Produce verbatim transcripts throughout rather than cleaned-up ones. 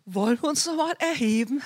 Wollen wir uns nochmal erheben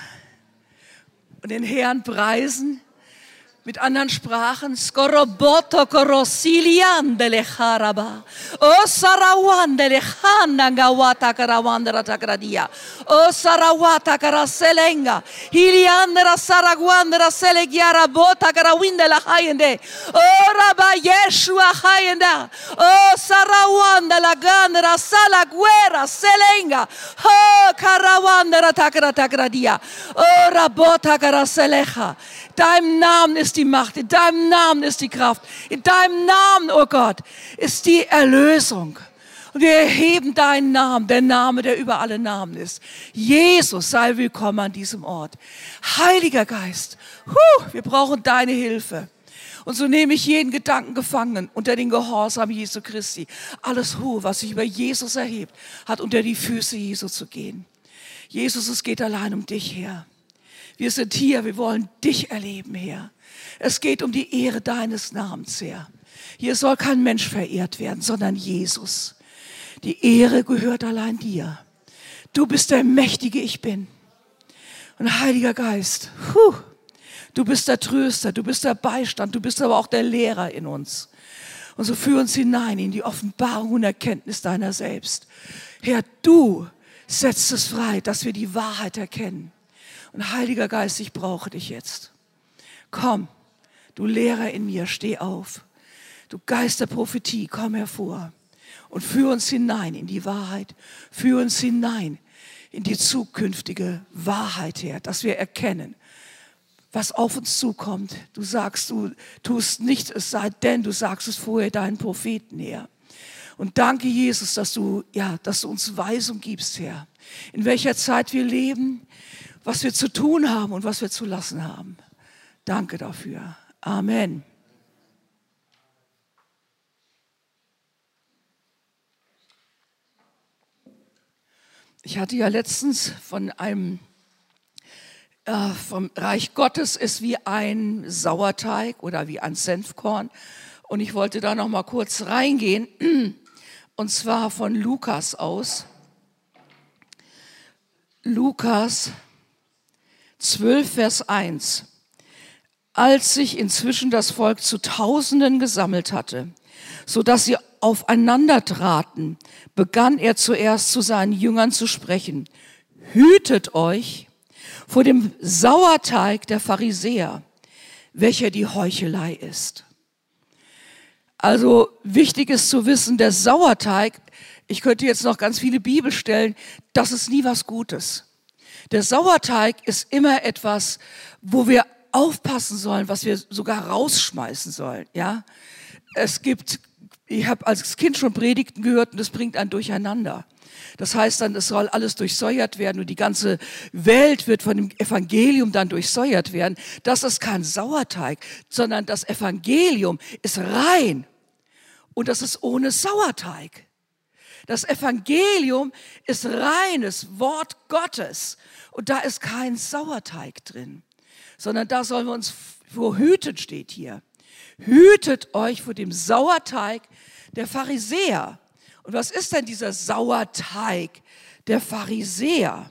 und den Herrn preisen mit anderen Sprachen? Skoroboto korosiliande lecharaba. O sarawande lechanda gawata karawandra takradia. O sarawata karaselenga. Hiliandra saragwandra selegiara bota karawinde la hayende. O raba Yeshua hayenda. O sarawanda la gandra salaguera selenga. O karawandra takra takradia. O rabota karaselecha. Deinem Namen ist die Macht, in deinem Namen ist die Kraft, in deinem Namen, oh Gott, ist die Erlösung. Und wir erheben deinen Namen, der Name, der über alle Namen ist. Jesus, sei willkommen an diesem Ort. Heiliger Geist, huh, wir brauchen deine Hilfe. Und so nehme ich jeden Gedanken gefangen unter den Gehorsam Jesu Christi. Alles, huh, was sich über Jesus erhebt, hat unter die Füße Jesu zu gehen. Jesus, es geht allein um dich, Herr. Wir sind hier, wir wollen dich erleben, Herr. Es geht um die Ehre deines Namens, Herr. Hier soll kein Mensch verehrt werden, sondern Jesus. Die Ehre gehört allein dir. Du bist der mächtige Ich Bin. Und Heiliger Geist, puh, du bist der Tröster, du bist der Beistand, du bist aber auch der Lehrer in uns. Und so führ uns hinein in die Offenbarung und Erkenntnis deiner selbst. Herr, du setzt es frei, dass wir die Wahrheit erkennen. Und Heiliger Geist, ich brauche dich jetzt. Komm, du Lehrer in mir, steh auf. Du Geist der Prophetie, komm hervor. Und führ uns hinein in die Wahrheit. Führ uns hinein in die zukünftige Wahrheit, Herr, dass wir erkennen, was auf uns zukommt. Du sagst, du tust nicht, es sei denn, du sagst es vorher deinen Propheten, Herr. Und danke, Jesus, dass du, ja, dass du uns Weisung gibst, Herr. In welcher Zeit wir leben, was wir zu tun haben und was wir zu lassen haben. Danke dafür. Amen. Ich hatte ja letztens von einem, äh, vom Reich Gottes ist wie ein Sauerteig oder wie ein Senfkorn. Und ich wollte da noch mal kurz reingehen. Und zwar von Lukas aus. Lukas zwölf, Vers eins. Als sich inzwischen das Volk zu Tausenden gesammelt hatte, sodass sie aufeinander traten, begann er zuerst zu seinen Jüngern zu sprechen. Hütet euch vor dem Sauerteig der Pharisäer, welcher die Heuchelei ist. Also wichtig ist zu wissen, der Sauerteig, ich könnte jetzt noch ganz viele Bibelstellen, das ist nie was Gutes. Der Sauerteig ist immer etwas, wo wir aufpassen sollen, was wir sogar rausschmeißen sollen. Ja, es gibt, ich habe als Kind schon Predigten gehört und das bringt einen durcheinander. Das heißt dann, es soll alles durchsäuert werden und die ganze Welt wird von dem Evangelium dann durchsäuert werden. Das ist kein Sauerteig, sondern das Evangelium ist rein und das ist ohne Sauerteig. Das Evangelium ist reines Wort Gottes und da ist kein Sauerteig drin, sondern da sollen wir uns vor hüten, steht hier. Hütet euch vor dem Sauerteig der Pharisäer. Und was ist denn dieser Sauerteig der Pharisäer?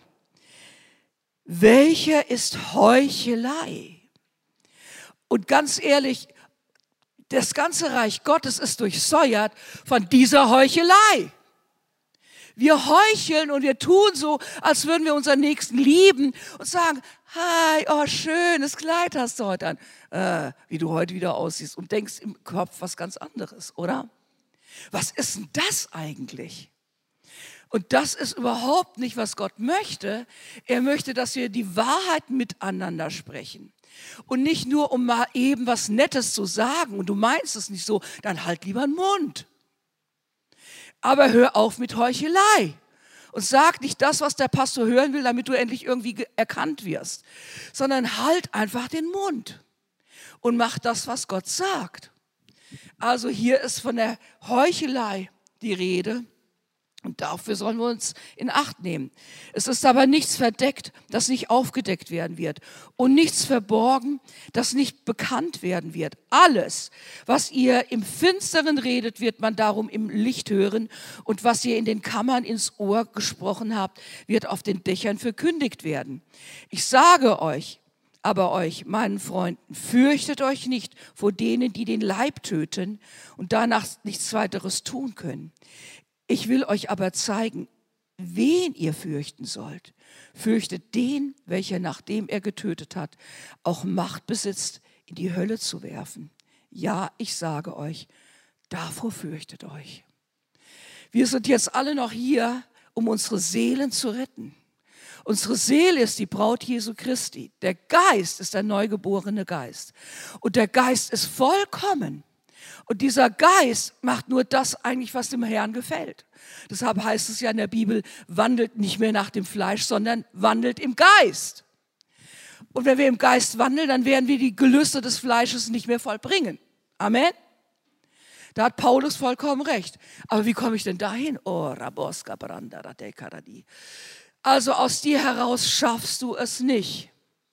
Welcher ist Heuchelei? Und ganz ehrlich, das ganze Reich Gottes ist durchsäuert von dieser Heuchelei. Wir heucheln und wir tun so, als würden wir unseren Nächsten lieben und sagen, hi, oh, schönes Kleid hast du heute an, äh, wie du heute wieder aussiehst und denkst im Kopf was ganz anderes, oder? Was ist denn das eigentlich? Und das ist überhaupt nicht, was Gott möchte. Er möchte, dass wir die Wahrheit miteinander sprechen. Und nicht nur, um mal eben was Nettes zu sagen und du meinst es nicht so, dann halt lieber den Mund. Aber hör auf mit Heuchelei und sag nicht das, was der Pastor hören will, damit du endlich irgendwie erkannt wirst, sondern halt einfach den Mund und mach das, was Gott sagt. Also hier ist von der Heuchelei die Rede Und dafür sollen wir uns in Acht nehmen. Es ist aber nichts verdeckt, das nicht aufgedeckt werden wird. Und nichts verborgen, das nicht bekannt werden wird. Alles, was ihr im Finsteren redet, wird man darum im Licht hören. Und was ihr in den Kammern ins Ohr gesprochen habt, wird auf den Dächern verkündigt werden. Ich sage euch, aber euch, meinen Freunden, fürchtet euch nicht vor denen, die den Leib töten und danach nichts weiteres tun können. Ich will euch aber zeigen, wen ihr fürchten sollt. Fürchtet den, welcher, nachdem er getötet hat, auch Macht besitzt, in die Hölle zu werfen. Ja, ich sage euch, davor fürchtet euch. Wir sind jetzt alle noch hier, um unsere Seelen zu retten. Unsere Seele ist die Braut Jesu Christi. Der Geist ist der neugeborene Geist. Und der Geist ist vollkommen. Und dieser Geist macht nur das eigentlich, was dem Herrn gefällt. Deshalb heißt es ja in der Bibel, wandelt nicht mehr nach dem Fleisch, sondern wandelt im Geist. Und wenn wir im Geist wandeln, dann werden wir die Gelüste des Fleisches nicht mehr vollbringen. Amen. Da hat Paulus vollkommen recht. Aber wie komme ich denn dahin? Oh, Raboska Branda, also aus dir heraus schaffst du es nicht.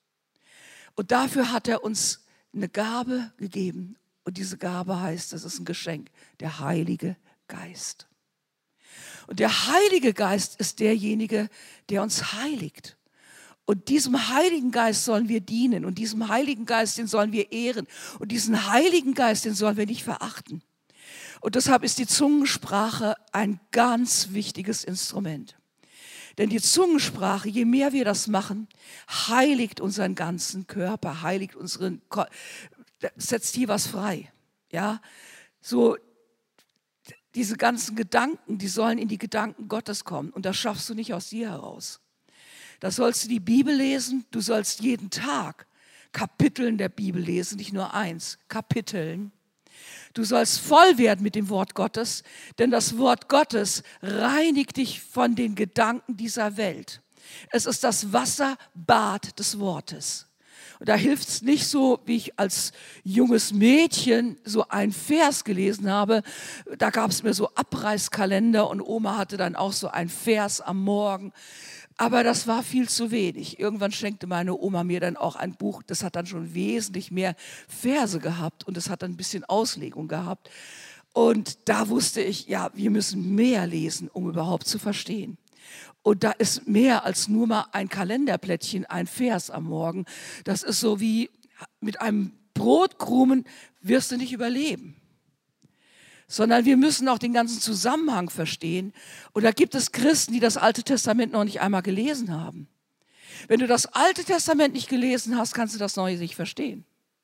Und dafür hat er uns eine Gabe gegeben. Und diese Gabe heißt, das ist ein Geschenk, der Heilige Geist. Und der Heilige Geist ist derjenige, der uns heiligt. Und diesem Heiligen Geist sollen wir dienen. Und diesem Heiligen Geist, den sollen wir ehren. Und diesen Heiligen Geist, den sollen wir nicht verachten. Und deshalb ist die Zungensprache ein ganz wichtiges Instrument. Denn die Zungensprache, je mehr wir das machen, heiligt unseren ganzen Körper, heiligt unseren Ko- setzt hier was frei. Ja, so diese ganzen Gedanken, die sollen in die Gedanken Gottes kommen. Und das schaffst du nicht aus dir heraus. Da sollst du die Bibel lesen. Du sollst jeden Tag Kapiteln der Bibel lesen, nicht nur eins, Kapiteln. Du sollst voll werden mit dem Wort Gottes, denn das Wort Gottes reinigt dich von den Gedanken dieser Welt. Es ist das Wasserbad des Wortes. Und da hilft es nicht so, wie ich als junges Mädchen so einen Vers gelesen habe. Da gab es mir so Abreißkalender und Oma hatte dann auch so einen Vers am Morgen. Aber das war viel zu wenig. Irgendwann schenkte meine Oma mir dann auch ein Buch, das hat dann schon wesentlich mehr Verse gehabt und das hat dann ein bisschen Auslegung gehabt. Und da wusste ich, ja, wir müssen mehr lesen, um überhaupt zu verstehen. Und da ist mehr als nur mal ein Kalenderplättchen, ein Vers am Morgen. Das ist so wie mit einem Brotkrumen wirst du nicht überleben. Sondern wir müssen auch den ganzen Zusammenhang verstehen. Und da gibt es Christen, die das Alte Testament noch nicht einmal gelesen haben. Wenn du das Alte Testament nicht gelesen hast, kannst du das Neue nicht verstehen.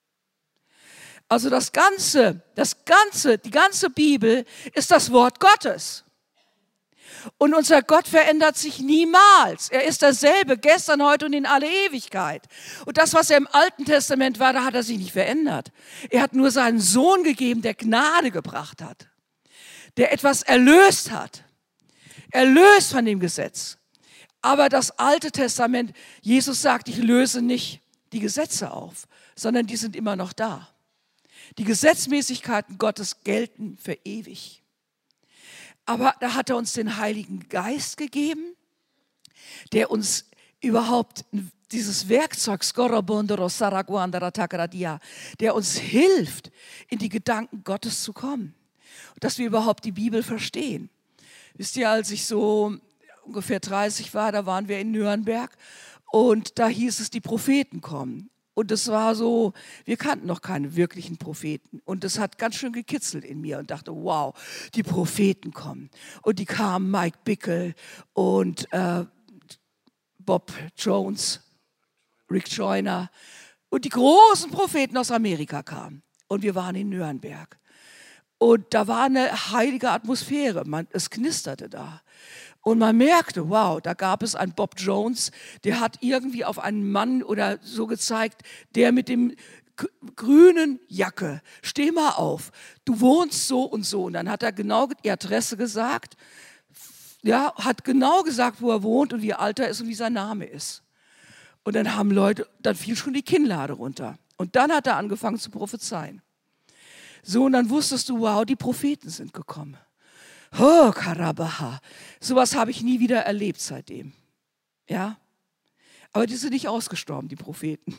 Also das Ganze, das Ganze, die ganze Bibel ist das Wort Gottes. Und unser Gott verändert sich niemals. Er ist dasselbe, gestern, heute und in alle Ewigkeit. Und das, was er im Alten Testament war, da hat er sich nicht verändert. Er hat nur seinen Sohn gegeben, der Gnade gebracht hat, der etwas erlöst hat, erlöst von dem Gesetz. Aber das Alte Testament, Jesus sagt, ich löse nicht die Gesetze auf, sondern die sind immer noch da. Die Gesetzmäßigkeiten Gottes gelten für ewig. Aber da hat er uns den Heiligen Geist gegeben, der uns überhaupt dieses Werkzeug, der uns hilft, in die Gedanken Gottes zu kommen. Dass wir überhaupt die Bibel verstehen. Wisst ihr, als ich so ungefähr dreißig war, da waren wir in Nürnberg und da hieß es, die Propheten kommen. Und es war so, wir kannten noch keine wirklichen Propheten. Und das hat ganz schön gekitzelt in mir und dachte, wow, die Propheten kommen. Und die kamen, Mike Bickle und äh, Bob Jones, Rick Joyner. Und die großen Propheten aus Amerika kamen. Und wir waren in Nürnberg. Und da war eine heilige Atmosphäre, man, es knisterte da. Und man merkte, wow, da gab es einen Bob Jones, der hat irgendwie auf einen Mann oder so gezeigt, der mit dem grünen Jacke, steh mal auf, du wohnst so und so. Und dann hat er genau die Adresse gesagt, ja, hat genau gesagt, wo er wohnt und wie alt er ist und wie sein Name ist. Und dann haben Leute, dann fiel schon die Kinnlade runter. Und dann hat er angefangen zu prophezeien. So, und dann wusstest du, wow, die Propheten sind gekommen. Oh, Karabaha. Sowas habe ich nie wieder erlebt seitdem. Ja? Aber die sind nicht ausgestorben, die Propheten.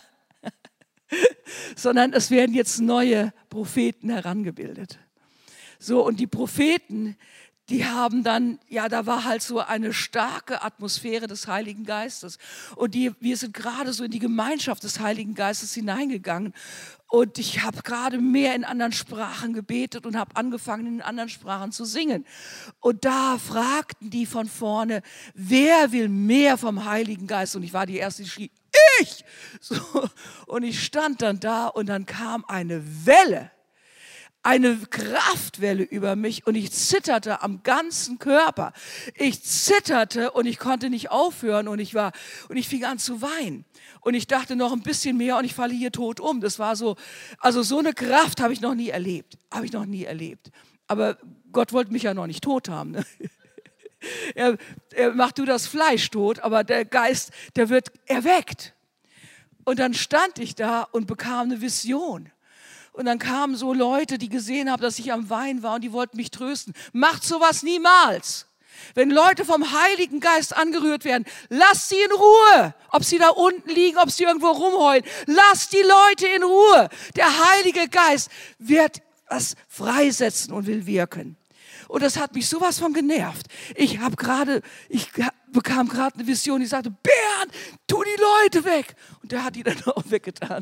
Sondern es werden jetzt neue Propheten herangebildet. So, und die Propheten, die haben dann, ja, da war halt so eine starke Atmosphäre des Heiligen Geistes. Und die, wir sind gerade so in die Gemeinschaft des Heiligen Geistes hineingegangen. Und ich habe gerade mehr in anderen Sprachen gebetet und habe angefangen, in anderen Sprachen zu singen. Und da fragten die von vorne, wer will mehr vom Heiligen Geist? Und ich war die Erste, die schrie, ich! So, und ich stand dann da und dann kam eine Welle. Eine Kraftwelle über mich und ich zitterte am ganzen Körper. Ich zitterte und ich konnte nicht aufhören und ich war und ich fing an zu weinen. Und ich dachte noch ein bisschen mehr und ich falle hier tot um. Das war so, also so eine Kraft habe ich noch nie erlebt. Habe ich noch nie erlebt. Aber Gott wollte mich ja noch nicht tot haben. Ne? Er, er macht nur das Fleisch tot, aber der Geist, der wird erweckt. Und dann stand ich da und bekam eine Vision. Und dann kamen so Leute, die gesehen haben, dass ich am Weinen war und die wollten mich trösten. Macht sowas niemals. Wenn Leute vom Heiligen Geist angerührt werden, lasst sie in Ruhe. Ob sie da unten liegen, ob sie irgendwo rumheulen. Lasst die Leute in Ruhe. Der Heilige Geist wird was freisetzen und will wirken. Und das hat mich sowas von genervt. Ich habe gerade, ich bekam gerade eine Vision, die sagte, Bernd, tu die Leute weg. Und der hat die dann auch weggetan.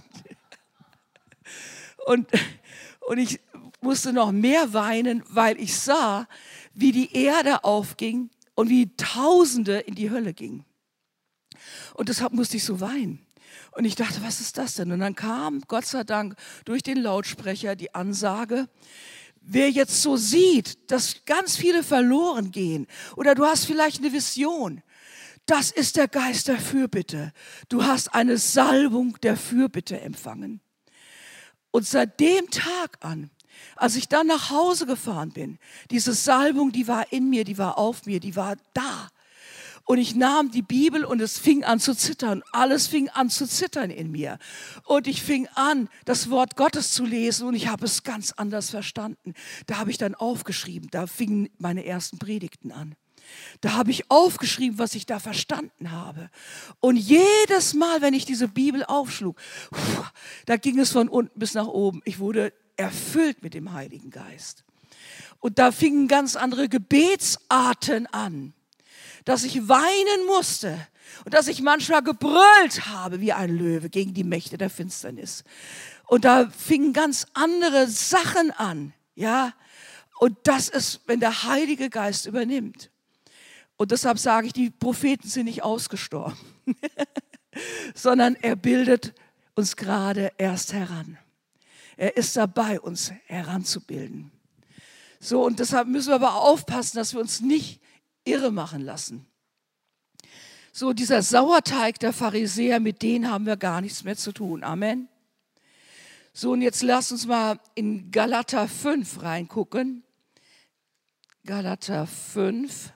Und, und ich musste noch mehr weinen, weil ich sah, wie die Erde aufging und wie Tausende in die Hölle gingen. Und deshalb musste ich so weinen. Und ich dachte, was ist das denn? Und dann kam, Gott sei Dank, durch den Lautsprecher die Ansage, wer jetzt so sieht, dass ganz viele verloren gehen, oder du hast vielleicht eine Vision, das ist der Geist der Fürbitte. Du hast eine Salbung der Fürbitte empfangen. Und seit dem Tag an, als ich dann nach Hause gefahren bin, diese Salbung, die war in mir, die war auf mir, die war da. Und ich nahm die Bibel und es fing an zu zittern. Alles fing an zu zittern in mir. Und ich fing an, das Wort Gottes zu lesen und ich habe es ganz anders verstanden. Da habe ich dann aufgeschrieben, da fingen meine ersten Predigten an. Da habe ich aufgeschrieben, was ich da verstanden habe. Und jedes Mal, wenn ich diese Bibel aufschlug, da ging es von unten bis nach oben. Ich wurde erfüllt mit dem Heiligen Geist. Und da fingen ganz andere Gebetsarten an, dass ich weinen musste und dass ich manchmal gebrüllt habe wie ein Löwe gegen die Mächte der Finsternis. Und da fingen ganz andere Sachen an, ja. Und das ist, wenn der Heilige Geist übernimmt. Und deshalb sage ich, die Propheten sind nicht ausgestorben, sondern er bildet uns gerade erst heran. Er ist dabei, uns heranzubilden. So, und deshalb müssen wir aber aufpassen, dass wir uns nicht irre machen lassen. So, dieser Sauerteig der Pharisäer, mit denen haben wir gar nichts mehr zu tun. Amen. So, und jetzt lasst uns mal in Galater fünf reingucken. Galater fünf.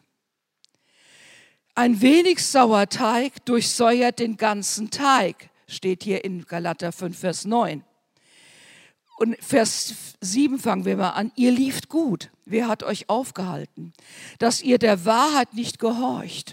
Ein wenig Sauerteig durchsäuert den ganzen Teig, steht hier in Galater fünf, Vers neun. Und Vers sieben fangen wir mal an. Ihr lieft gut. Wer hat euch aufgehalten? Dass ihr der Wahrheit nicht gehorcht.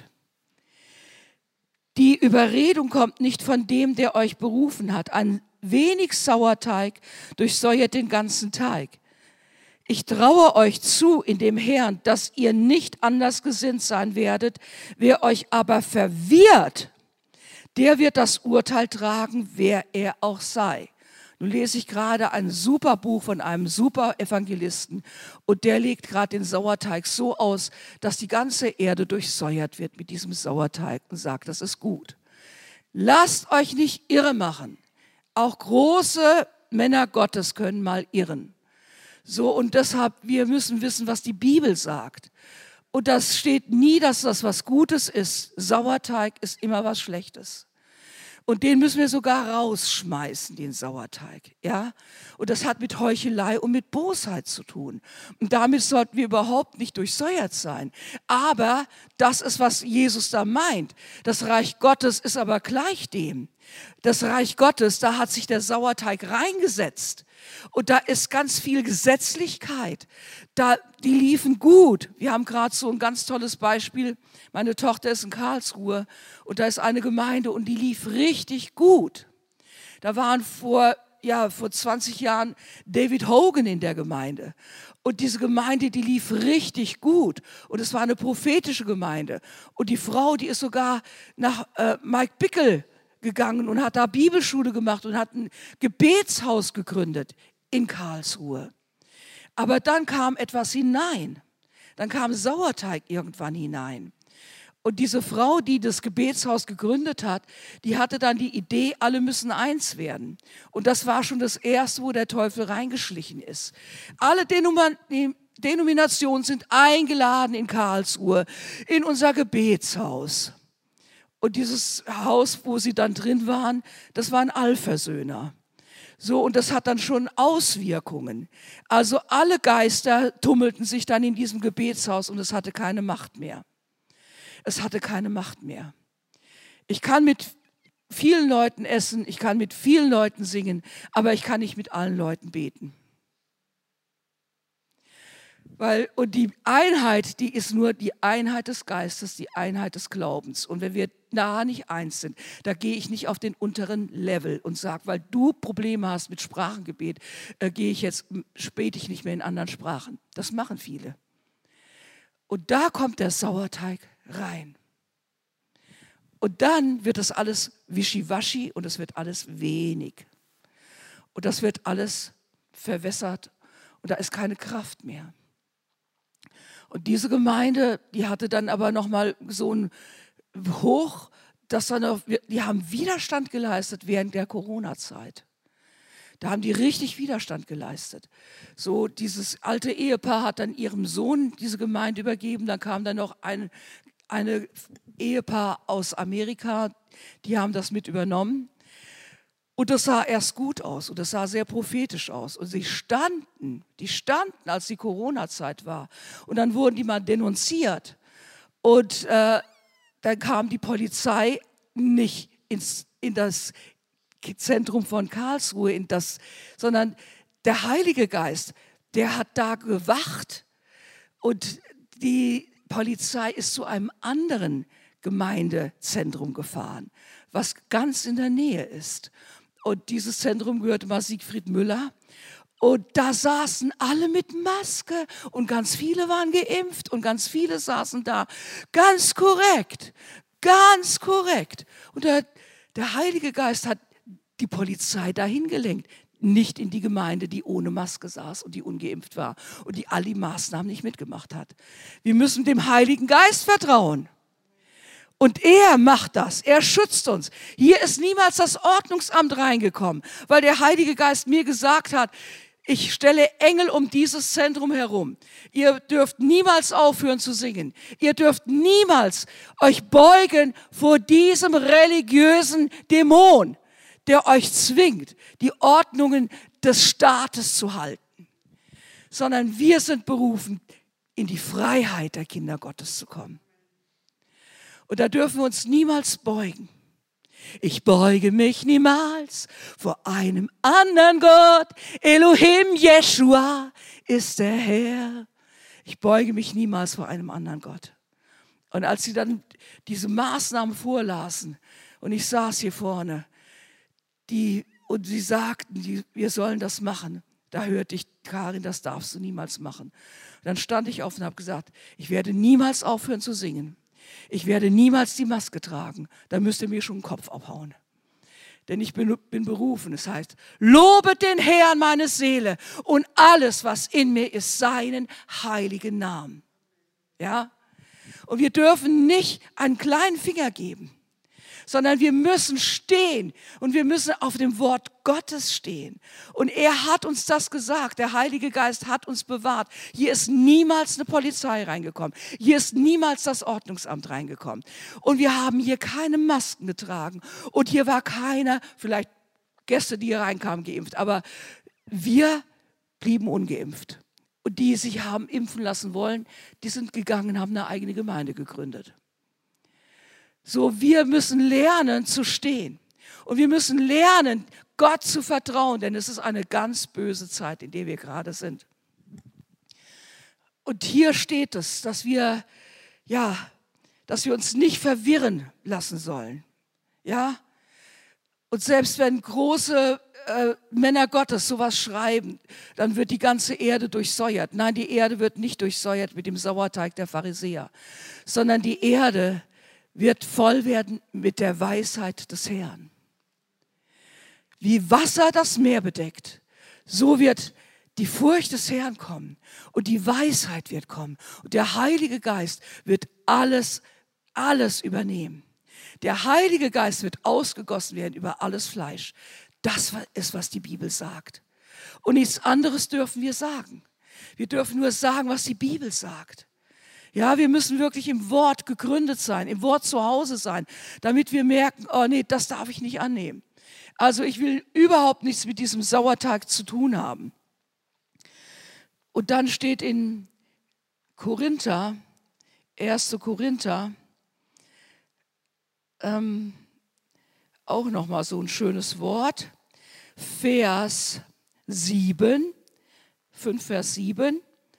Die Überredung kommt nicht von dem, der euch berufen hat. Ein wenig Sauerteig durchsäuert den ganzen Teig. Ich traue euch zu in dem Herrn, dass ihr nicht anders gesinnt sein werdet. Wer euch aber verwirrt, der wird das Urteil tragen, wer er auch sei. Nun lese ich gerade ein super Buch von einem super Evangelisten und der legt gerade den Sauerteig so aus, dass die ganze Erde durchsäuert wird mit diesem Sauerteig und sagt, das ist gut. Lasst euch nicht irre machen. Auch große Männer Gottes können mal irren. So, und deshalb, wir müssen wissen, was die Bibel sagt. Und das steht nie, dass das was Gutes ist. Sauerteig ist immer was Schlechtes. Und den müssen wir sogar rausschmeißen, den Sauerteig. Ja? Und das hat mit Heuchelei und mit Bosheit zu tun. Und damit sollten wir überhaupt nicht durchsäuert sein. Aber das ist, was Jesus da meint. Das Reich Gottes ist aber gleich dem. Das Reich Gottes, da hat sich der Sauerteig reingesetzt. Und da ist ganz viel Gesetzlichkeit. Da, die liefen gut. Wir haben gerade so ein ganz tolles Beispiel. Meine Tochter ist in Karlsruhe und da ist eine Gemeinde und die lief richtig gut. Da waren vor, ja, vor zwanzig Jahren David Hogan in der Gemeinde. Und diese Gemeinde, die lief richtig gut. Und es war eine prophetische Gemeinde. Und die Frau, die ist sogar nach äh, Mike Bickle gegangen und hat da Bibelschule gemacht und hat ein Gebetshaus gegründet in Karlsruhe. Aber dann kam etwas hinein. Dann kam Sauerteig irgendwann hinein. Und diese Frau, die das Gebetshaus gegründet hat, die hatte dann die Idee, alle müssen eins werden. Und das war schon das Erste, wo der Teufel reingeschlichen ist. Alle Denominationen sind eingeladen in Karlsruhe, in unser Gebetshaus. Und dieses Haus, wo sie dann drin waren, das waren Allversöhner. So, und das hat dann schon Auswirkungen. Also alle Geister tummelten sich dann in diesem Gebetshaus und es hatte keine Macht mehr. Es hatte keine Macht mehr. Ich kann mit vielen Leuten essen, ich kann mit vielen Leuten singen, aber ich kann nicht mit allen Leuten beten. Weil, und die Einheit, die ist nur die Einheit des Geistes, die Einheit des Glaubens. Und wenn wir da nicht eins sind, da gehe ich nicht auf den unteren Level und sage, weil du Probleme hast mit Sprachengebet, äh, gehe ich jetzt, bete ich nicht mehr in anderen Sprachen. Das machen viele. Und da kommt der Sauerteig rein. Und dann wird das alles wischiwaschi und es wird alles wenig. Und das wird alles verwässert und da ist keine Kraft mehr. Und diese Gemeinde, die hatte dann aber nochmal so ein Hoch, dass dann noch, die haben Widerstand geleistet während der Corona-Zeit. Da haben die richtig Widerstand geleistet. So, dieses alte Ehepaar hat dann ihrem Sohn diese Gemeinde übergeben. Dann kam dann noch ein eine Ehepaar aus Amerika, die haben das mit übernommen. Und das sah erst gut aus und das sah sehr prophetisch aus. Und sie standen, die standen, als die Corona-Zeit war. Und dann wurden die mal denunziert. Und äh, dann kam die Polizei nicht ins, in das Zentrum von Karlsruhe, in das, sondern der Heilige Geist, der hat da gewacht. Und die Polizei ist zu einem anderen Gemeindezentrum gefahren, was ganz in der Nähe ist. Und dieses Zentrum gehörte mal Siegfried Müller. Und da saßen alle mit Maske und ganz viele waren geimpft und ganz viele saßen da. Ganz korrekt, ganz korrekt. Und der, der Heilige Geist hat die Polizei dahin gelenkt. Nicht in die Gemeinde, die ohne Maske saß und die ungeimpft war und die all die Maßnahmen nicht mitgemacht hat. Wir müssen dem Heiligen Geist vertrauen. Und er macht das, er schützt uns. Hier ist niemals das Ordnungsamt reingekommen, weil der Heilige Geist mir gesagt hat, ich stelle Engel um dieses Zentrum herum. Ihr dürft niemals aufhören zu singen. Ihr dürft niemals euch beugen vor diesem religiösen Dämon, der euch zwingt, die Ordnungen des Staates zu halten. Sondern wir sind berufen, in die Freiheit der Kinder Gottes zu kommen. Und da dürfen wir uns niemals beugen. Ich beuge mich niemals vor einem anderen Gott. Elohim Jeshua ist der Herr. Ich beuge mich niemals vor einem anderen Gott. Und als sie dann diese Maßnahmen vorlasen und ich saß hier vorne, die, und sie sagten, die, wir sollen das machen, da hörte ich, Karin, das darfst du niemals machen. Und dann stand ich auf und habe gesagt, ich werde niemals aufhören zu singen. Ich werde niemals die Maske tragen. Da müsst ihr mir schon den Kopf abhauen. Denn ich bin, bin berufen. Es heißt, lobet den Herrn meine Seele und alles, was in mir ist, seinen heiligen Namen. Ja? Und wir dürfen nicht einen kleinen Finger geben, sondern wir müssen stehen und wir müssen auf dem Wort Gottes stehen. Und er hat uns das gesagt, der Heilige Geist hat uns bewahrt. Hier ist niemals eine Polizei reingekommen, hier ist niemals das Ordnungsamt reingekommen. Und wir haben hier keine Masken getragen und hier war keiner, vielleicht Gäste, die hier reinkamen, geimpft, aber wir blieben ungeimpft. Und die sich haben impfen lassen wollen, die sind gegangen, haben eine eigene Gemeinde gegründet. So, wir müssen lernen zu stehen. Und wir müssen lernen, Gott zu vertrauen, denn es ist eine ganz böse Zeit, in der wir gerade sind. Und hier steht es, dass wir, ja, dass wir uns nicht verwirren lassen sollen. Ja? Und selbst wenn große äh, Männer Gottes sowas schreiben, dann wird die ganze Erde durchsäuert. Nein, die Erde wird nicht durchsäuert mit dem Sauerteig der Pharisäer, sondern die Erde wird voll werden mit der Weisheit des Herrn. Wie Wasser das Meer bedeckt, so wird die Furcht des Herrn kommen und die Weisheit wird kommen. Und der Heilige Geist wird alles, alles übernehmen. Der Heilige Geist wird ausgegossen werden über alles Fleisch. Das ist, was die Bibel sagt. Und nichts anderes dürfen wir sagen. Wir dürfen nur sagen, was die Bibel sagt. Ja, wir müssen wirklich im Wort gegründet sein, im Wort zu Hause sein, damit wir merken, oh nee, das darf ich nicht annehmen. Also ich will überhaupt nichts mit diesem Sauerteig zu tun haben. Und dann steht in Korinther, erster Korinther, ähm, auch nochmal so ein schönes Wort, Vers sieben, fünf Vers sieben.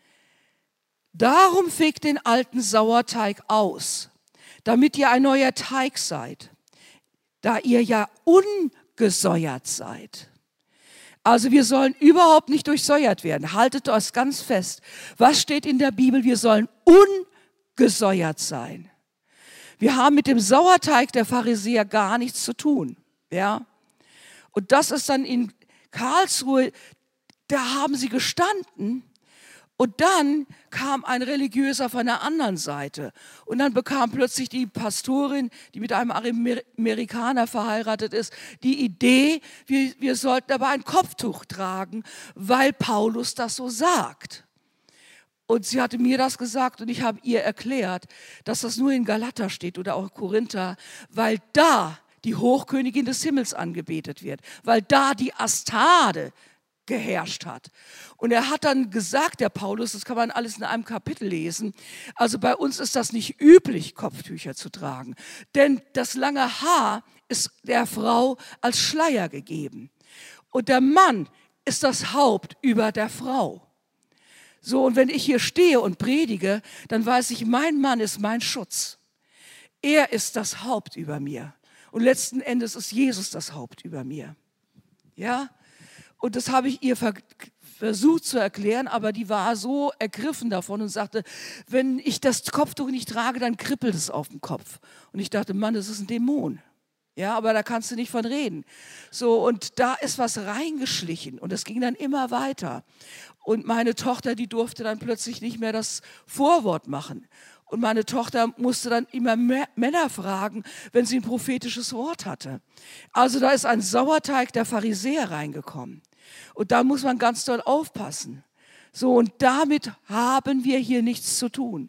Darum fegt den alten Sauerteig aus, damit ihr ein neuer Teig seid, da ihr ja ungesäuert seid. Also wir sollen überhaupt nicht durchsäuert werden. Haltet das ganz fest. Was steht in der Bibel? Wir sollen ungesäuert sein. Wir haben mit dem Sauerteig der Pharisäer gar nichts zu tun. Ja? Und das ist dann in Karlsruhe, da haben sie gestanden. Und dann kam ein Religiöser von der anderen Seite. Und dann bekam plötzlich die Pastorin, die mit einem Amerikaner verheiratet ist, die Idee, wir, wir sollten aber ein Kopftuch tragen, weil Paulus das so sagt. Und sie hatte mir das gesagt und ich habe ihr erklärt, dass das nur in Galater steht oder auch Korinther, weil da die Hochkönigin des Himmels angebetet wird, weil da die Astarte geherrscht hat. Und er hat dann gesagt, der Paulus, das kann man alles in einem Kapitel lesen, also bei uns ist das nicht üblich, Kopftücher zu tragen, denn das lange Haar ist der Frau als Schleier gegeben und der Mann ist das Haupt über der Frau. So, und wenn ich hier stehe und predige, dann weiß ich, mein Mann ist mein Schutz. Er ist das Haupt über mir. Und letzten Endes ist Jesus das Haupt über mir. Ja? Und das habe ich ihr ver- versucht zu erklären, aber die war so ergriffen davon und sagte, wenn ich das Kopftuch nicht trage, dann kribbelt es auf dem Kopf. Und ich dachte, Mann, das ist ein Dämon. Ja, aber da kannst du nicht von reden. So, und da ist was reingeschlichen und es ging dann immer weiter. Und meine Tochter, die durfte dann plötzlich nicht mehr das Vorwort machen. Und meine Tochter musste dann immer mehr Männer fragen, wenn sie ein prophetisches Wort hatte. Also da ist ein Sauerteig der Pharisäer reingekommen. Und da muss man ganz doll aufpassen. So, und damit haben wir hier nichts zu tun.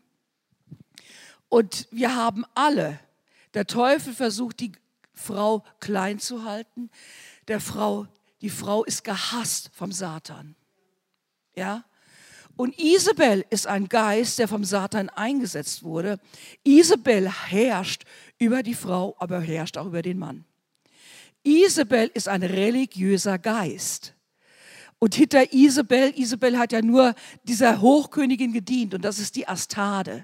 Und wir haben alle, der Teufel versucht, die Frau klein zu halten. Der Frau, die Frau ist gehasst vom Satan. Ja? Und Isabel ist ein Geist, der vom Satan eingesetzt wurde. Isabel herrscht über die Frau, aber herrscht auch über den Mann. Isabel ist ein religiöser Geist. Und hinter Isabel, Isabel hat ja nur dieser Hochkönigin gedient und das ist die Astarte.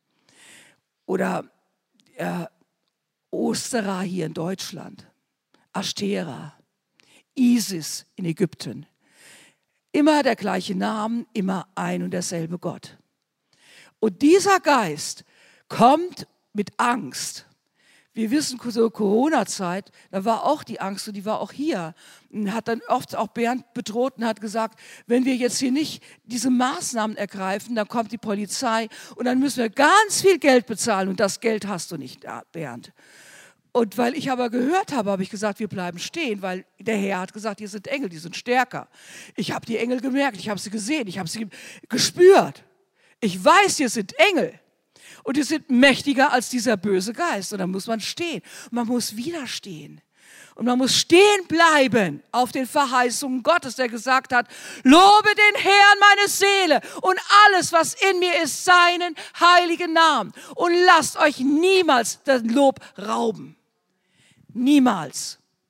Oder äh, Ostera hier in Deutschland, Aschera, Isis in Ägypten. Immer der gleiche Name, immer ein und derselbe Gott. Und dieser Geist kommt mit Angst. Wir wissen, zur Corona-Zeit, da war auch die Angst und die war auch hier. Und hat dann oft auch Bernd bedroht und hat gesagt, wenn wir jetzt hier nicht diese Maßnahmen ergreifen, dann kommt die Polizei und dann müssen wir ganz viel Geld bezahlen und das Geld hast du nicht, Bernd. Und weil ich aber gehört habe, habe ich gesagt, wir bleiben stehen, weil der Herr hat gesagt, hier sind Engel, die sind stärker. Ich habe die Engel gemerkt, ich habe sie gesehen, ich habe sie gespürt. Ich weiß, hier sind Engel. Und die sind mächtiger als dieser böse Geist. Und da muss man stehen. Und man muss widerstehen. Und man muss stehen bleiben auf den Verheißungen Gottes, der gesagt hat, lobe den Herrn meine Seele und alles, was in mir ist, seinen heiligen Namen. Und lasst euch niemals das Lob rauben. Niemals.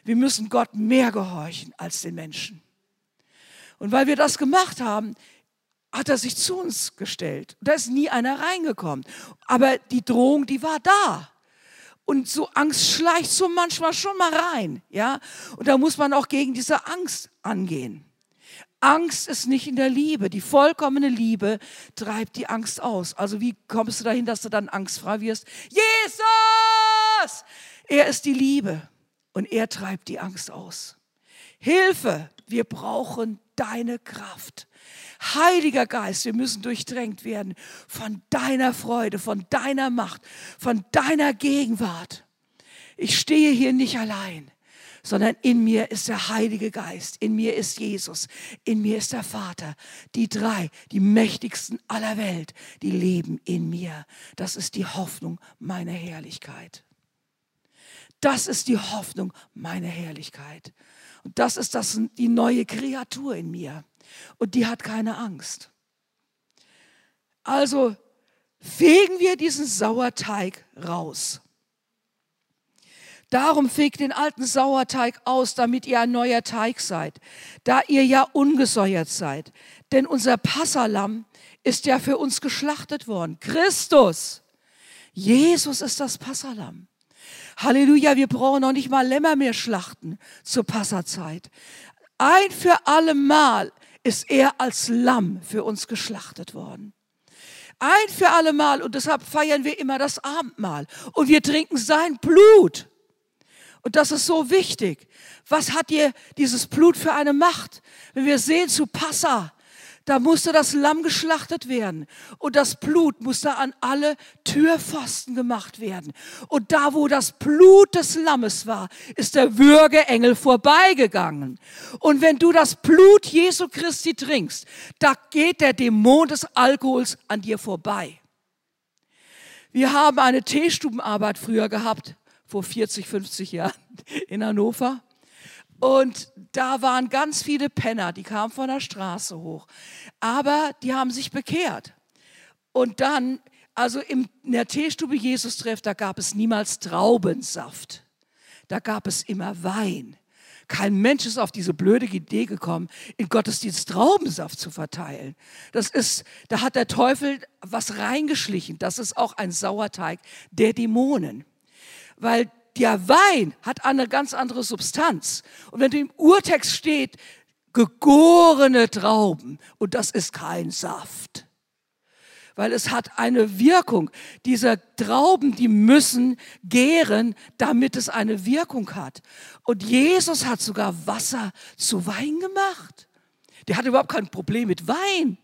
Wir müssen Gott mehr gehorchen als den Menschen. Und weil wir das gemacht haben, hat er sich zu uns gestellt. Da ist nie einer reingekommen. Aber die Drohung, die war da. Und so Angst schleicht so manchmal schon mal rein. Ja? Und da muss man auch gegen diese Angst angehen. Angst ist nicht in der Liebe. Die vollkommene Liebe treibt die Angst aus. Also wie kommst du dahin, dass du dann angstfrei wirst? Jesus! Er ist die Liebe und er treibt die Angst aus. Hilfe! Wir brauchen deine Kraft. Heiliger Geist, wir müssen durchdrängt werden von deiner Freude, von deiner Macht, von deiner Gegenwart. Ich stehe hier nicht allein, sondern in mir ist der Heilige Geist, in mir ist Jesus, in mir ist der Vater. Die drei, die mächtigsten aller Welt, die leben in mir. Das ist die Hoffnung meiner Herrlichkeit. Das ist die Hoffnung meiner Herrlichkeit. Und das ist das, die neue Kreatur in mir. Und die hat keine Angst. Also fegen wir diesen Sauerteig raus. Darum fegt den alten Sauerteig aus, damit ihr ein neuer Teig seid, da ihr ja ungesäuert seid. Denn unser Passalamm ist ja für uns geschlachtet worden. Christus, Jesus ist das Passalamm. Halleluja, wir brauchen noch nicht mal Lämmer mehr schlachten zur Passazeit. Ein für alle Mal ist er als Lamm für uns geschlachtet worden. Ein für alle Mal, und deshalb feiern wir immer das Abendmahl. Und wir trinken sein Blut. Und das ist so wichtig. Was hat dir dieses Blut für eine Macht? Wenn wir sehen zu Passa, da musste das Lamm geschlachtet werden. Und das Blut musste an alle Türpfosten gemacht werden. Und da, wo das Blut des Lammes war, ist der Würgeengel vorbeigegangen. Und wenn du das Blut Jesu Christi trinkst, da geht der Dämon des Alkohols an dir vorbei. Wir haben eine Teestubenarbeit früher gehabt, vor vierzig, fünfzig Jahren in Hannover. Und da waren ganz viele Penner, die kamen von der Straße hoch. Aber die haben sich bekehrt. Und dann, also in der Teestube Jesus-Treff, da gab es niemals Traubensaft. Da gab es immer Wein. Kein Mensch ist auf diese blöde Idee gekommen, in Gottesdienst Traubensaft zu verteilen. Das ist, da hat der Teufel was reingeschlichen. Das ist auch ein Sauerteig der Dämonen. Weil der Wein hat eine ganz andere Substanz. Und wenn im Urtext steht, gegorene Trauben, und das ist kein Saft. Weil es hat eine Wirkung. Diese Trauben, die müssen gären, damit es eine Wirkung hat. Und Jesus hat sogar Wasser zu Wein gemacht. Der hatte überhaupt kein Problem mit Wein.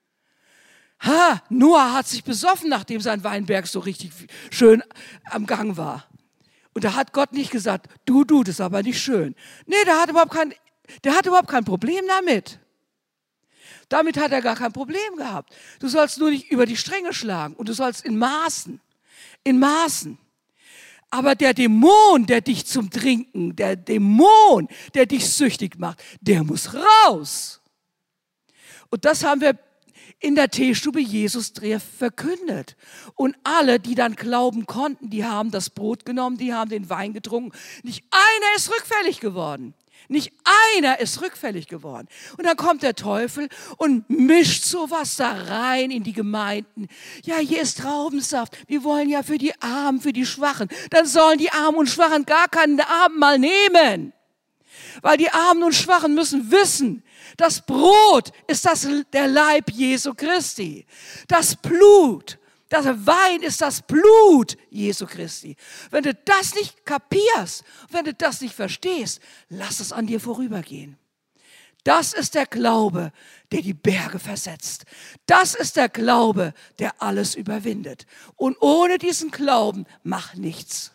Ha, Noah hat sich besoffen, nachdem sein Weinberg so richtig schön am Gang war. Und da hat Gott nicht gesagt, du, du, das ist aber nicht schön. Nee, der hat überhaupt kein, der hat überhaupt kein Problem damit. Damit hat er gar kein Problem gehabt. Du sollst nur nicht über die Stränge schlagen und du sollst in Maßen, in Maßen. Aber der Dämon, der dich zum Trinken, der Dämon, der dich süchtig macht, der muss raus. Und das haben wir in der Teestube Jesus-Treff verkündet. Und alle, die dann glauben konnten, die haben das Brot genommen, die haben den Wein getrunken. Nicht einer ist rückfällig geworden. Nicht einer ist rückfällig geworden. Und dann kommt der Teufel und mischt sowas da rein in die Gemeinden. Ja, hier ist Traubensaft. Wir wollen ja für die Armen, für die Schwachen. Dann sollen die Armen und Schwachen gar keinen Abendmahl nehmen. Weil die Armen und Schwachen müssen wissen, das Brot ist das, der Leib Jesu Christi. Das Blut, das Wein ist das Blut Jesu Christi. Wenn du das nicht kapierst, wenn du das nicht verstehst, lass es an dir vorübergehen. Das ist der Glaube, der die Berge versetzt. Das ist der Glaube, der alles überwindet. Und ohne diesen Glauben mach nichts.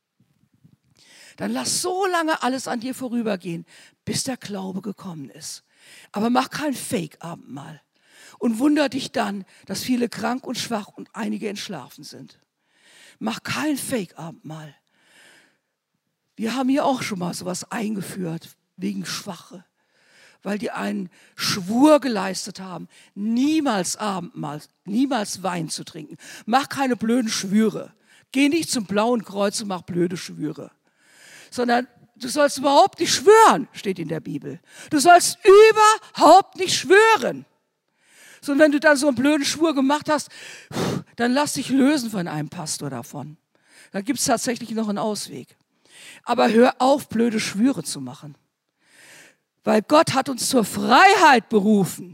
Dann lass so lange alles an dir vorübergehen, bis der Glaube gekommen ist. Aber mach kein Fake-Abendmahl und wunder dich dann, dass viele krank und schwach und einige entschlafen sind. Mach kein Fake-Abendmahl. Wir haben hier auch schon mal sowas eingeführt, wegen Schwache, weil die einen Schwur geleistet haben, niemals Abendmahl, niemals Wein zu trinken. Mach keine blöden Schwüre. Geh nicht zum Blauen Kreuz und mach blöde Schwüre. Sondern Du sollst überhaupt nicht schwören, steht in der Bibel. Du sollst überhaupt nicht schwören. So, und wenn du dann so einen blöden Schwur gemacht hast, dann lass dich lösen von einem Pastor davon. Dann gibt es tatsächlich noch einen Ausweg. Aber hör auf, blöde Schwüre zu machen. Weil Gott hat uns zur Freiheit berufen.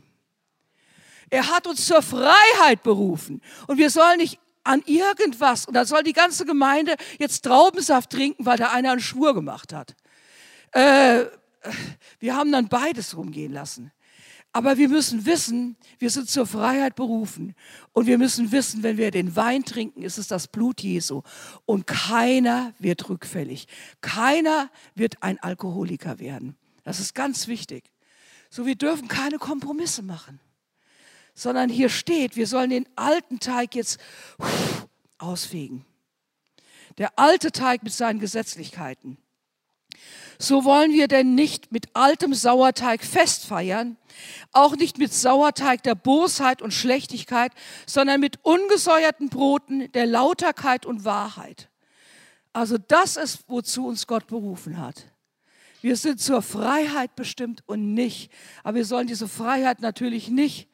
Er hat uns zur Freiheit berufen. Und wir sollen nicht an irgendwas, und da soll die ganze Gemeinde jetzt Traubensaft trinken, weil da einer einen Schwur gemacht hat. Äh, wir haben dann beides rumgehen lassen. Aber wir müssen wissen, wir sind zur Freiheit berufen. Und wir müssen wissen, wenn wir den Wein trinken, ist es das Blut Jesu. Und keiner wird rückfällig. Keiner wird ein Alkoholiker werden. Das ist ganz wichtig. So, wir dürfen keine Kompromisse machen. Sondern hier steht, wir sollen den alten Teig jetzt ausfegen. Der alte Teig mit seinen Gesetzlichkeiten. So wollen wir denn nicht mit altem Sauerteig festfeiern, auch nicht mit Sauerteig der Bosheit und Schlechtigkeit, sondern mit ungesäuerten Broten der Lauterkeit und Wahrheit. Also das ist, wozu uns Gott berufen hat. Wir sind zur Freiheit bestimmt und nicht, aber wir sollen diese Freiheit natürlich nicht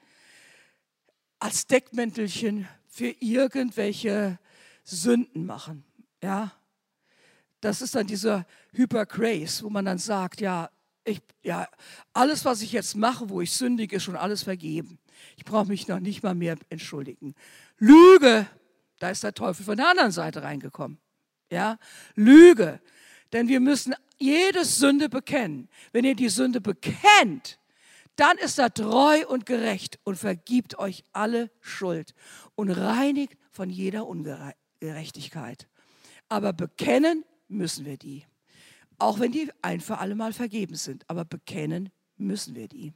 als Deckmäntelchen für irgendwelche Sünden machen, ja. Das ist dann dieser Hypergrace, wo man dann sagt, ja, ich, ja, alles, was ich jetzt mache, wo ich sündige, ist schon alles vergeben. Ich brauche mich noch nicht mal mehr entschuldigen. Lüge, da ist der Teufel von der anderen Seite reingekommen. Ja, Lüge, denn wir müssen jede Sünde bekennen. Wenn ihr die Sünde bekennt, dann ist er treu und gerecht und vergibt euch alle Schuld und reinigt von jeder Ungerechtigkeit. Aber bekennen müssen wir die. Auch wenn die ein für alle Mal vergeben sind. Aber bekennen müssen wir die.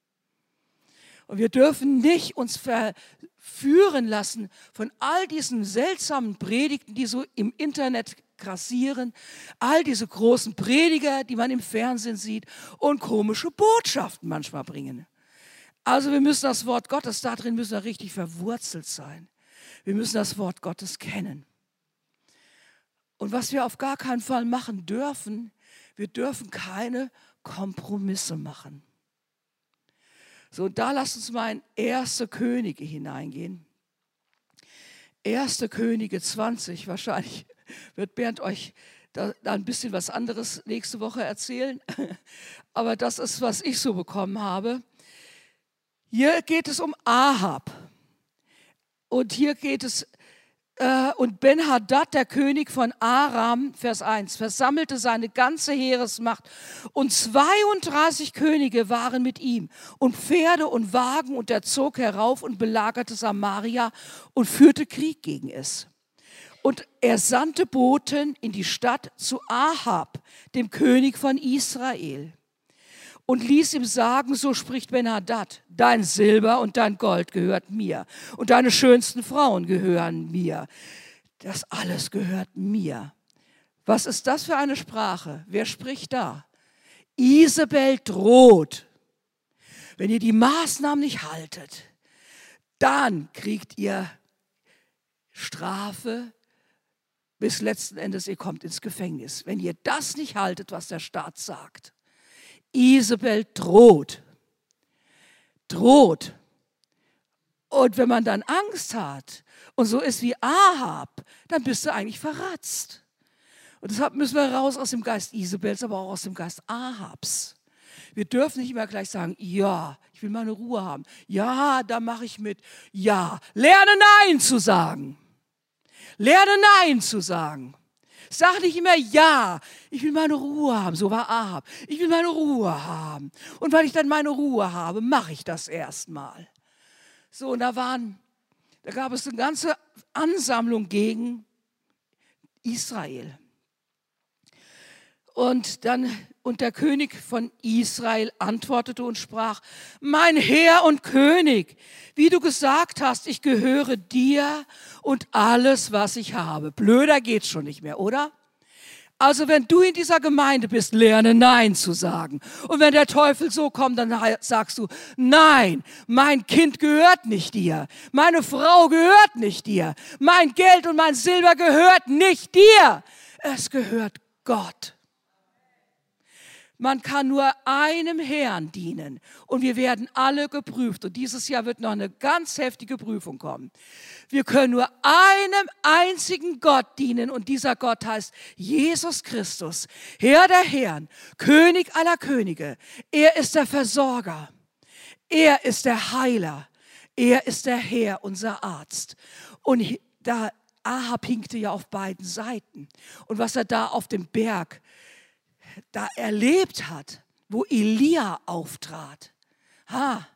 Und wir dürfen nicht uns verführen lassen von all diesen seltsamen Predigten, die so im Internet grassieren. All diese großen Prediger, die man im Fernsehen sieht und komische Botschaften manchmal bringen. Also wir müssen das Wort Gottes, da drin müssen wir richtig verwurzelt sein. Wir müssen das Wort Gottes kennen. Und was wir auf gar keinen Fall machen dürfen, wir dürfen keine Kompromisse machen. So, und da lasst uns mal in erste Könige hineingehen. erste Könige zwanzig, wahrscheinlich wird Bernd euch da, da ein bisschen was anderes nächste Woche erzählen. Aber das ist, was ich so bekommen habe. Hier geht es um Ahab. Und hier geht es Und Ben-Hadad, der König von Aram, Vers eins, versammelte seine ganze Heeresmacht und zweiunddreißig Könige waren mit ihm und Pferde und Wagen und er zog herauf und belagerte Samaria und führte Krieg gegen es. Und er sandte Boten in die Stadt zu Ahab, dem König von Israel. Und ließ ihm sagen, so spricht Ben-Hadad, dein Silber und dein Gold gehört mir und deine schönsten Frauen gehören mir. Das alles gehört mir. Was ist das für eine Sprache? Wer spricht da? Isabel droht. Wenn ihr die Maßnahmen nicht haltet, dann kriegt ihr Strafe, bis letzten Endes ihr kommt ins Gefängnis. Wenn ihr das nicht haltet, was der Staat sagt. Isabel droht, droht. Und wenn man dann Angst hat und so ist wie Ahab, dann bist du eigentlich verratzt. Und deshalb müssen wir raus aus dem Geist Isabels, aber auch aus dem Geist Ahabs. Wir dürfen nicht immer gleich sagen, ja, ich will meine Ruhe haben. Ja, da mache ich mit. Ja, lerne Nein zu sagen. Lerne Nein zu sagen. Sag nicht immer, ja, ich will meine Ruhe haben, so war Ahab. Ich will meine Ruhe haben. Und weil ich dann meine Ruhe habe, mache ich das erstmal. So, und da waren, da gab es eine ganze Ansammlung gegen Israel. Und dann, und der König von Israel antwortete und sprach, mein Herr und König, wie du gesagt hast, ich gehöre dir und alles, was ich habe. Blöder geht's schon nicht mehr, oder? Also wenn du in dieser Gemeinde bist, lerne Nein zu sagen. Und wenn der Teufel so kommt, dann sagst du, nein, mein Kind gehört nicht dir. Meine Frau gehört nicht dir. Mein Geld und mein Silber gehört nicht dir. Es gehört Gott. Man kann nur einem Herrn dienen und wir werden alle geprüft. Und dieses Jahr wird noch eine ganz heftige Prüfung kommen. Wir können nur einem einzigen Gott dienen und dieser Gott heißt Jesus Christus, Herr der Herren, König aller Könige. Er ist der Versorger, er ist der Heiler, er ist der Herr, unser Arzt. Und da Ahab hinkte ja auf beiden Seiten. Und was er da auf dem Berg da erlebt hat, wo Elia auftrat, ha,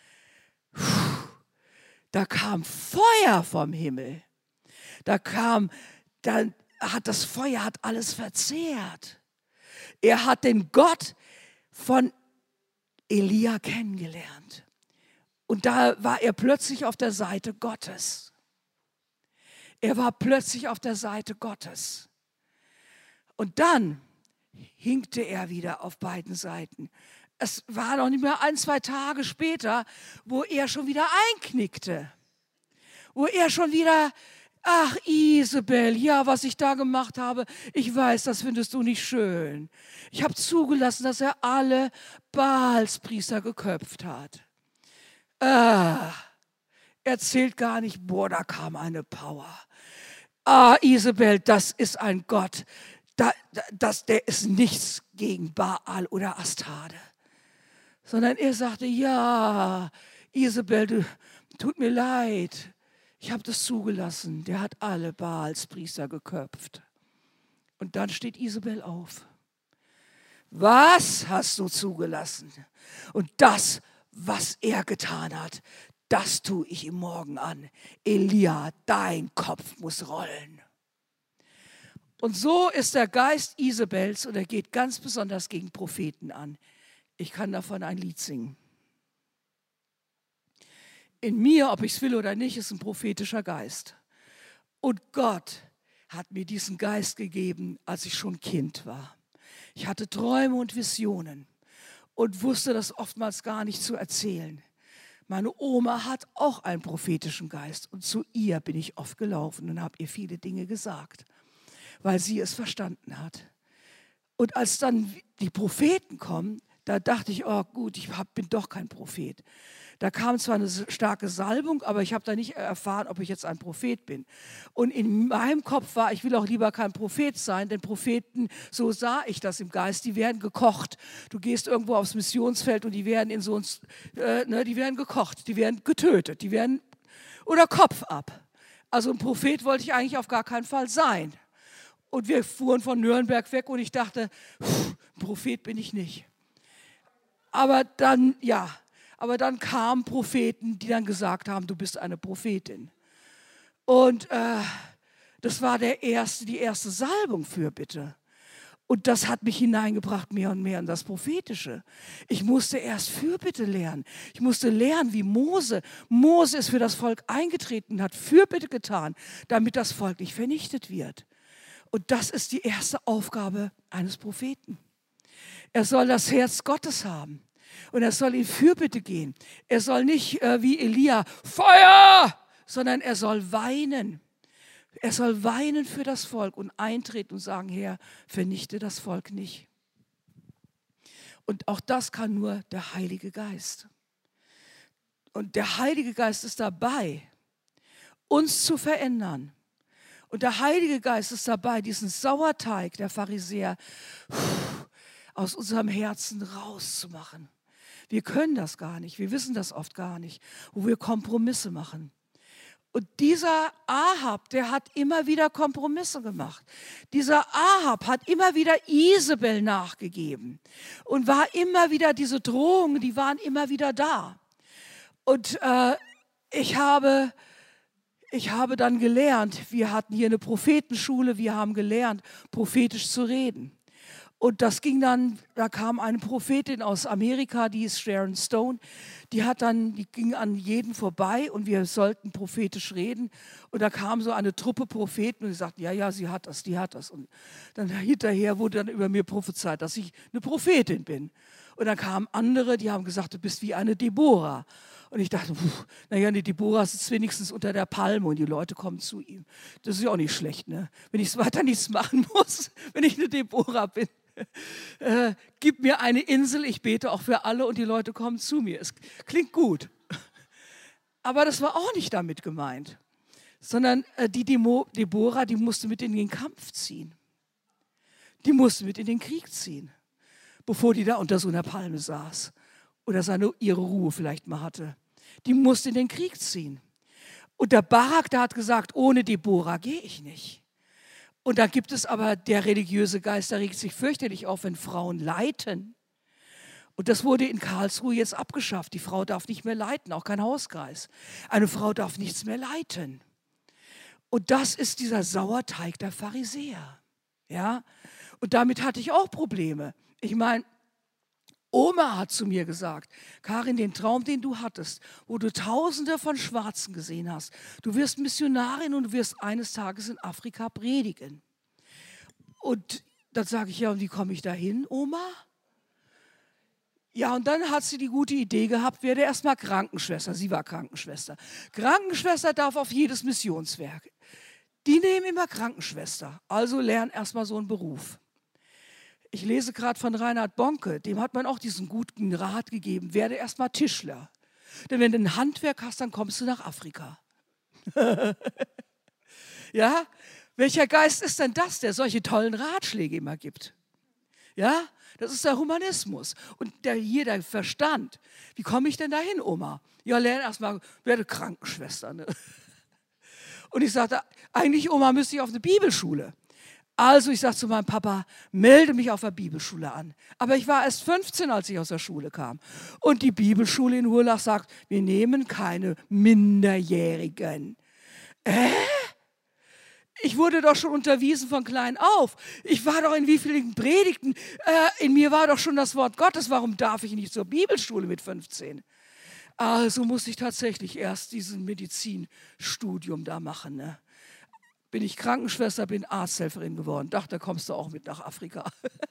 da kam Feuer vom Himmel. Da kam, dann hat das Feuer hat alles verzehrt. Er hat den Gott von Elia kennengelernt. Und da war er plötzlich auf der Seite Gottes. Er war plötzlich auf der Seite Gottes. Und dann hinkte er wieder auf beiden Seiten. Es war noch nicht mehr ein, zwei Tage später, wo er schon wieder einknickte. Wo er schon wieder, ach Isabel, ja, was ich da gemacht habe, ich weiß, das findest du nicht schön. Ich habe zugelassen, dass er alle Baalspriester geköpft hat. Ah, er zählt gar nicht, boah, da kam eine Power. Ah, Isabel, das ist ein Gott. Da, das, der ist nichts gegen Baal oder Astarte. Sondern er sagte, ja, Isabel, du, tut mir leid. Ich habe das zugelassen. Der hat alle Baalspriester geköpft. Und dann steht Isabel auf. Was hast du zugelassen? Und das, was er getan hat, das tue ich ihm morgen an. Elia, dein Kopf muss rollen. Und so ist der Geist Isabels und er geht ganz besonders gegen Propheten an. Ich kann davon ein Lied singen. In mir, ob ich es will oder nicht, ist ein prophetischer Geist. Und Gott hat mir diesen Geist gegeben, als ich schon Kind war. Ich hatte Träume und Visionen und wusste das oftmals gar nicht zu erzählen. Meine Oma hat auch einen prophetischen Geist und zu ihr bin ich oft gelaufen und habe ihr viele Dinge gesagt, weil sie es verstanden hat. Und als dann die Propheten kommen, da dachte ich, oh gut, ich hab, bin doch kein Prophet. Da kam zwar eine starke Salbung, aber ich habe da nicht erfahren, ob ich jetzt ein Prophet bin. Und in meinem Kopf war, ich will auch lieber kein Prophet sein, denn Propheten, so sah ich das im Geist, die werden gekocht. Du gehst irgendwo aufs Missionsfeld und die werden in so ein, äh, ne, die werden gekocht, die werden getötet, die werden, oder Kopf ab. Also ein Prophet wollte ich eigentlich auf gar keinen Fall sein. Und wir fuhren von Nürnberg weg und ich dachte, pff, Prophet bin ich nicht. Aber dann, ja, aber dann kamen Propheten, die dann gesagt haben, du bist eine Prophetin. Und äh, das war der erste, die erste Salbung für bitte. Und das hat mich hineingebracht mehr und mehr in das Prophetische. Ich musste erst Fürbitte lernen. Ich musste lernen, wie Mose. Mose ist für das Volk eingetreten und hat Fürbitte getan, damit das Volk nicht vernichtet wird. Und das ist die erste Aufgabe eines Propheten. Er soll das Herz Gottes haben. Und er soll in Fürbitte gehen. Er soll nicht äh, wie Elia, Feuer, sondern er soll weinen. Er soll weinen für das Volk und eintreten und sagen, Herr, vernichte das Volk nicht. Und auch das kann nur der Heilige Geist. Und der Heilige Geist ist dabei, uns zu verändern. Und der Heilige Geist ist dabei, diesen Sauerteig der Pharisäer aus unserem Herzen rauszumachen. Wir können das gar nicht, wir wissen das oft gar nicht, wo wir Kompromisse machen. Und dieser Ahab, der hat immer wieder Kompromisse gemacht. Dieser Ahab hat immer wieder Isabel nachgegeben und war immer wieder, diese Drohungen, die waren immer wieder da. Und äh, ich habe... Ich habe dann gelernt, wir hatten hier eine Prophetenschule, wir haben gelernt, prophetisch zu reden. Und das ging dann, da kam eine Prophetin aus Amerika, die ist Sharon Stone, die hat dann, die ging an jeden vorbei und wir sollten prophetisch reden. Und da kam so eine Truppe Propheten und die sagten, ja, ja, sie hat das, die hat das. Und dann hinterher wurde dann über mir prophezeit, dass ich eine Prophetin bin. Und dann kamen andere, die haben gesagt, du bist wie eine Deborah. Und ich dachte, naja, eine Deborah sitzt wenigstens unter der Palme und die Leute kommen zu ihm. Das ist ja auch nicht schlecht, ne? Wenn ich weiter nichts machen muss, wenn ich eine Deborah bin. äh, gib mir eine Insel, ich bete auch für alle und die Leute kommen zu mir. Es klingt gut. Aber das war auch nicht damit gemeint, sondern äh, die Demo, Deborah, die musste mit in den Kampf ziehen. Die musste mit in den Krieg ziehen, bevor die da unter so einer Palme saß oder seine, ihre Ruhe vielleicht mal hatte. Die musste in den Krieg ziehen. Und der Barak, der hat gesagt, ohne Deborah gehe ich nicht. Und da gibt es aber der religiöse Geist, der regt sich fürchterlich auf, wenn Frauen leiten. Und das wurde in Karlsruhe jetzt abgeschafft. Die Frau darf nicht mehr leiten, auch kein Hauskreis. Eine Frau darf nichts mehr leiten. Und das ist dieser Sauerteig der Pharisäer. Ja? Und damit hatte ich auch Probleme. Ich meine, Oma hat zu mir gesagt, Karin, den Traum, den du hattest, wo du Tausende von Schwarzen gesehen hast, du wirst Missionarin und du wirst eines Tages in Afrika predigen. Und dann sage ich, ja, und wie komme ich da hin, Oma? Ja, und dann hat sie die gute Idee gehabt, werde erstmal Krankenschwester. Sie war Krankenschwester. Krankenschwester darf auf jedes Missionswerk. Die nehmen immer Krankenschwester, also lern erstmal so einen Beruf. Ich lese gerade von Reinhard Bonke, dem hat man auch diesen guten Rat gegeben, werde erstmal Tischler. Denn wenn du ein Handwerk hast, dann kommst du nach Afrika. Ja, welcher Geist ist denn das, der solche tollen Ratschläge immer gibt? Ja, das ist der Humanismus. Und der, hier der Verstand. Wie komme ich denn dahin, Oma? Ja, lerne erstmal, werde Krankenschwester. Ne? Und ich sagte, eigentlich, Oma, müsste ich auf eine Bibelschule. Also ich sagte zu meinem Papa, melde mich auf der Bibelschule an. Aber ich war erst fünfzehn, als ich aus der Schule kam. Und die Bibelschule in Hurlach sagt, wir nehmen keine Minderjährigen. Äh? Ich wurde doch schon unterwiesen von klein auf. Ich war doch in wie vielen Predigten. Äh, in mir war doch schon das Wort Gottes. Warum darf ich nicht zur Bibelschule mit fünfzehn? Also musste ich tatsächlich erst diesen Medizinstudium da machen, ne? Bin ich Krankenschwester, bin Arzthelferin geworden. Dachte, da kommst du auch mit nach Afrika.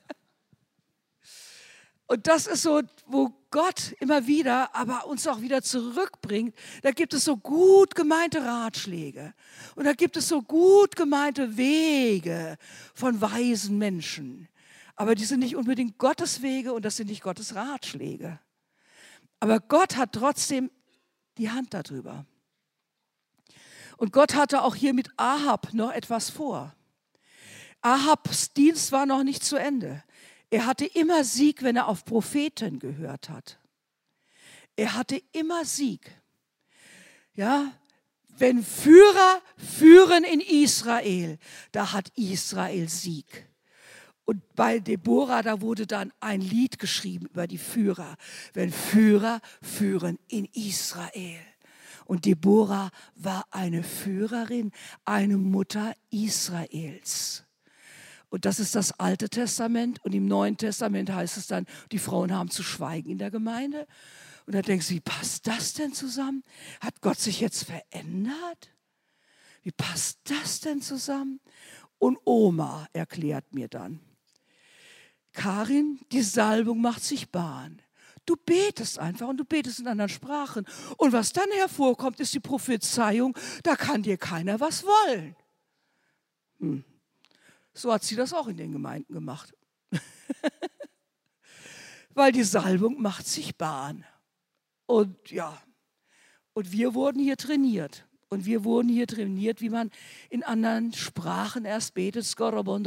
Und das ist so, wo Gott immer wieder, aber uns auch wieder zurückbringt. Da gibt es so gut gemeinte Ratschläge. Und da gibt es so gut gemeinte Wege von weisen Menschen. Aber die sind nicht unbedingt Gottes Wege und das sind nicht Gottes Ratschläge. Aber Gott hat trotzdem die Hand darüber. Und Gott hatte auch hier mit Ahab noch etwas vor. Ahabs Dienst war noch nicht zu Ende. Er hatte immer Sieg, wenn er auf Propheten gehört hat. Er hatte immer Sieg. Ja, wenn Führer führen in Israel, da hat Israel Sieg. Und bei Deborah, da wurde dann ein Lied geschrieben über die Führer. Wenn Führer führen in Israel. Und Deborah war eine Führerin, eine Mutter Israels. Und das ist das Alte Testament. Und im Neuen Testament heißt es dann, die Frauen haben zu schweigen in der Gemeinde. Und da denkst du, wie passt das denn zusammen? Hat Gott sich jetzt verändert? Wie passt das denn zusammen? Und Oma erklärt mir dann, Karin, die Salbung macht sich Bahn. Du betest einfach und du betest in anderen Sprachen. Und was dann hervorkommt, ist die Prophezeiung, da kann dir keiner was wollen. Hm. So hat sie das auch in den Gemeinden gemacht. Weil die Salbung macht sich Bahn. Und ja, und wir wurden hier trainiert. Und wir wurden hier trainiert, wie man in anderen Sprachen erst betet. Und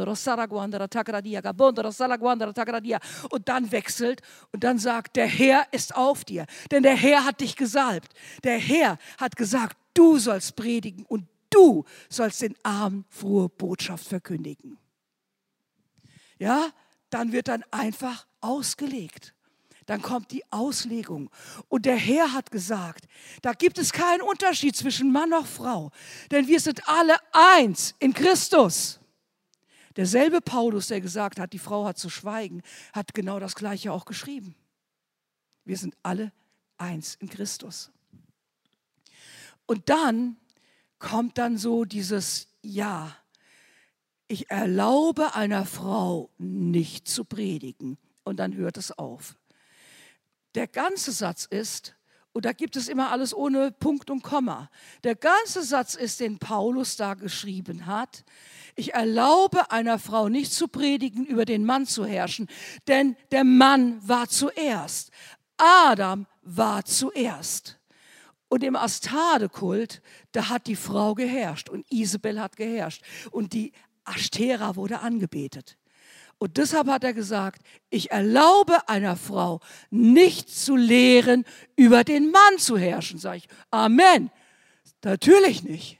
dann wechselt und dann sagt, der Herr ist auf dir. Denn der Herr hat dich gesalbt. Der Herr hat gesagt, du sollst predigen und du sollst den Armen frohe Botschaft verkündigen. Ja, dann wird dann einfach ausgelegt. Dann kommt die Auslegung. Und der Herr hat gesagt, da gibt es keinen Unterschied zwischen Mann und Frau, denn wir sind alle eins in Christus. Derselbe Paulus, der gesagt hat, die Frau hat zu schweigen, hat genau das Gleiche auch geschrieben. Wir sind alle eins in Christus. Und dann kommt dann so dieses Ja, ich erlaube einer Frau nicht zu predigen. Und dann hört es auf. Der ganze Satz ist, Und da gibt es immer alles ohne Punkt und Komma. Der ganze Satz ist, den Paulus da geschrieben hat. Ich erlaube einer Frau nicht zu predigen, über den Mann zu herrschen, denn der Mann war zuerst. Adam war zuerst. Und im Astarte-Kult, da hat die Frau geherrscht und Isabel hat geherrscht. Und die Ashtera wurde angebetet. Und deshalb hat er gesagt, ich erlaube einer Frau nicht zu lehren, über den Mann zu herrschen. Sag ich, Amen. Natürlich nicht.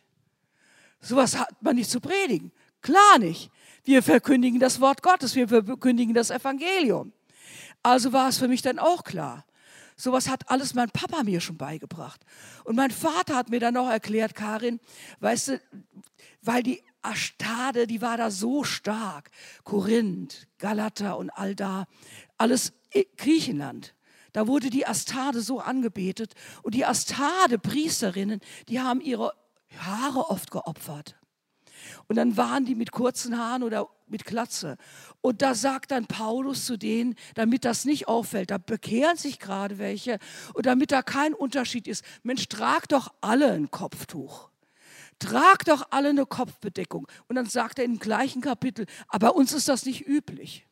Sowas hat man nicht zu predigen. Klar nicht. Wir verkündigen das Wort Gottes, wir verkündigen das Evangelium. Also war es für mich dann auch klar. Sowas hat alles mein Papa mir schon beigebracht. Und mein Vater hat mir dann auch erklärt, Karin, weißt du, weil die Ashtade, die war da so stark. Korinth, Galata und all da, alles Griechenland. Da wurde die Astarte so angebetet. Und die Astade-Priesterinnen, die haben ihre Haare oft geopfert. Und dann waren die mit kurzen Haaren oder mit Glatze. Und da sagt dann Paulus zu denen, damit das nicht auffällt, da bekehren sich gerade welche. Und damit da kein Unterschied ist, Mensch, trag doch alle ein Kopftuch. Trag doch alle eine Kopfbedeckung. Und dann sagt er im gleichen Kapitel, aber bei uns ist das nicht üblich.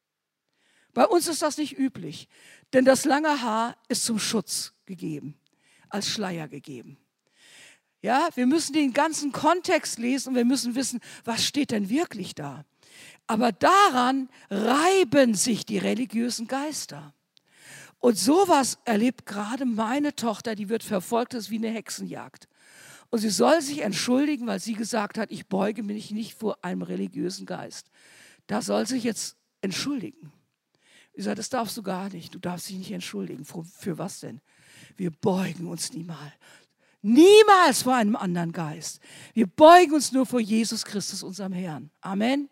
Bei uns ist das nicht üblich, denn das lange Haar ist zum Schutz gegeben, als Schleier gegeben. Ja, wir müssen den ganzen Kontext lesen und wir müssen wissen, was steht denn wirklich da. Aber daran reiben sich die religiösen Geister. Und sowas erlebt gerade meine Tochter, die wird verfolgt, das ist wie eine Hexenjagd. Und sie soll sich entschuldigen, weil sie gesagt hat, ich beuge mich nicht vor einem religiösen Geist. Da soll sie sich jetzt entschuldigen. Ich sage, das darfst du gar nicht. Du darfst dich nicht entschuldigen. Für, für was denn? Wir beugen uns niemals. Niemals vor einem anderen Geist. Wir beugen uns nur vor Jesus Christus, unserem Herrn. Amen.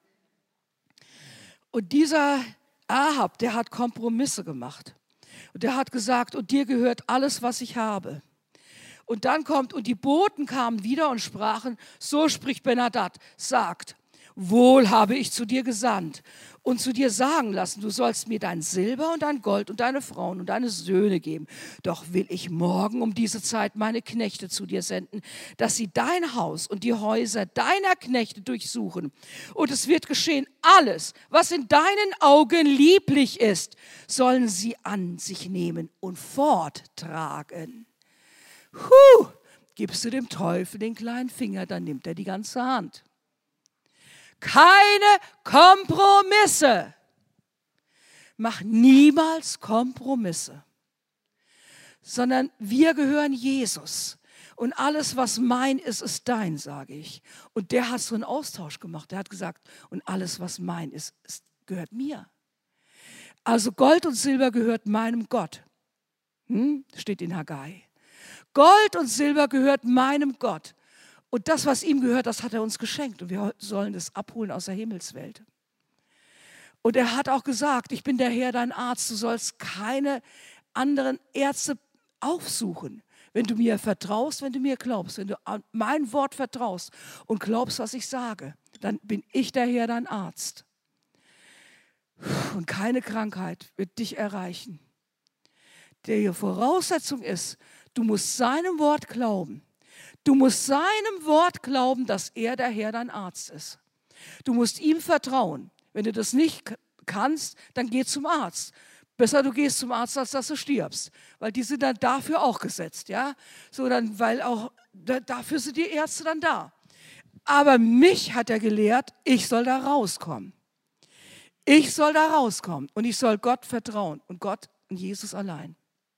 Und dieser Ahab, der hat Kompromisse gemacht. Und der hat gesagt, und dir gehört alles, was ich habe. Und dann kommt, und die Boten kamen wieder und sprachen, so spricht Ben-Hadad, sagt, wohl habe ich zu dir gesandt und zu dir sagen lassen, du sollst mir dein Silber und dein Gold und deine Frauen und deine Söhne geben. Doch will ich morgen um diese Zeit meine Knechte zu dir senden, dass sie dein Haus und die Häuser deiner Knechte durchsuchen. Und es wird geschehen, alles, was in deinen Augen lieblich ist, sollen sie an sich nehmen und forttragen. Huh, gibst du dem Teufel den kleinen Finger, dann nimmt er die ganze Hand. Keine Kompromisse. Mach niemals Kompromisse. Sondern wir gehören Jesus. Und alles, was mein ist, ist dein, sage ich. Und der hat so einen Austausch gemacht. Der hat gesagt, und alles, was mein ist, ist gehört mir. Also Gold und Silber gehört meinem Gott. Hm? Steht in Haggai. Gold und Silber gehört meinem Gott. Und das, was ihm gehört, das hat er uns geschenkt. Und wir sollen das abholen aus der Himmelswelt. Und er hat auch gesagt, ich bin der Herr, dein Arzt. Du sollst keine anderen Ärzte aufsuchen. Wenn du mir vertraust, wenn du mir glaubst, wenn du an mein Wort vertraust und glaubst, was ich sage, dann bin ich der Herr, dein Arzt. Und keine Krankheit wird dich erreichen. Die Voraussetzung ist, du musst seinem Wort glauben. Du musst seinem Wort glauben, dass er der Herr, dein Arzt ist. Du musst ihm vertrauen. Wenn du das nicht kannst, dann geh zum Arzt. Besser du gehst zum Arzt, als dass du stirbst. Weil die sind dann dafür auch gesetzt. Ja? So dann, weil auch, dafür sind die Ärzte dann da. Aber mich hat er gelehrt, ich soll da rauskommen. Ich soll da rauskommen. Und ich soll Gott vertrauen. Und Gott und Jesus allein.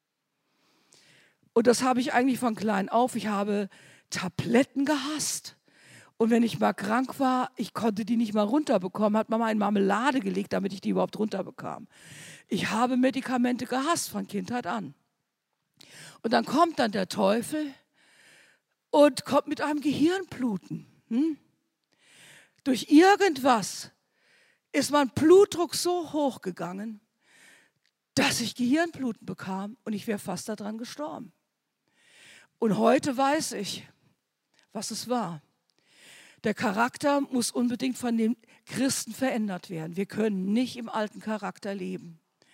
Und das habe ich eigentlich von klein auf. Ich habe Tabletten gehasst. Und wenn ich mal krank war, ich konnte die nicht mal runterbekommen, hat Mama in Marmelade gelegt, damit ich die überhaupt runterbekam. Ich habe Medikamente gehasst von Kindheit an. Und dann kommt dann der Teufel und kommt mit einem Gehirnbluten. Hm? Durch irgendwas ist mein Blutdruck so hoch gegangen, dass ich Gehirnbluten bekam und ich wäre fast daran gestorben. Und heute weiß ich, was es war. Der Charakter muss unbedingt von den Christen verändert werden. Wir können nicht im alten Charakter leben.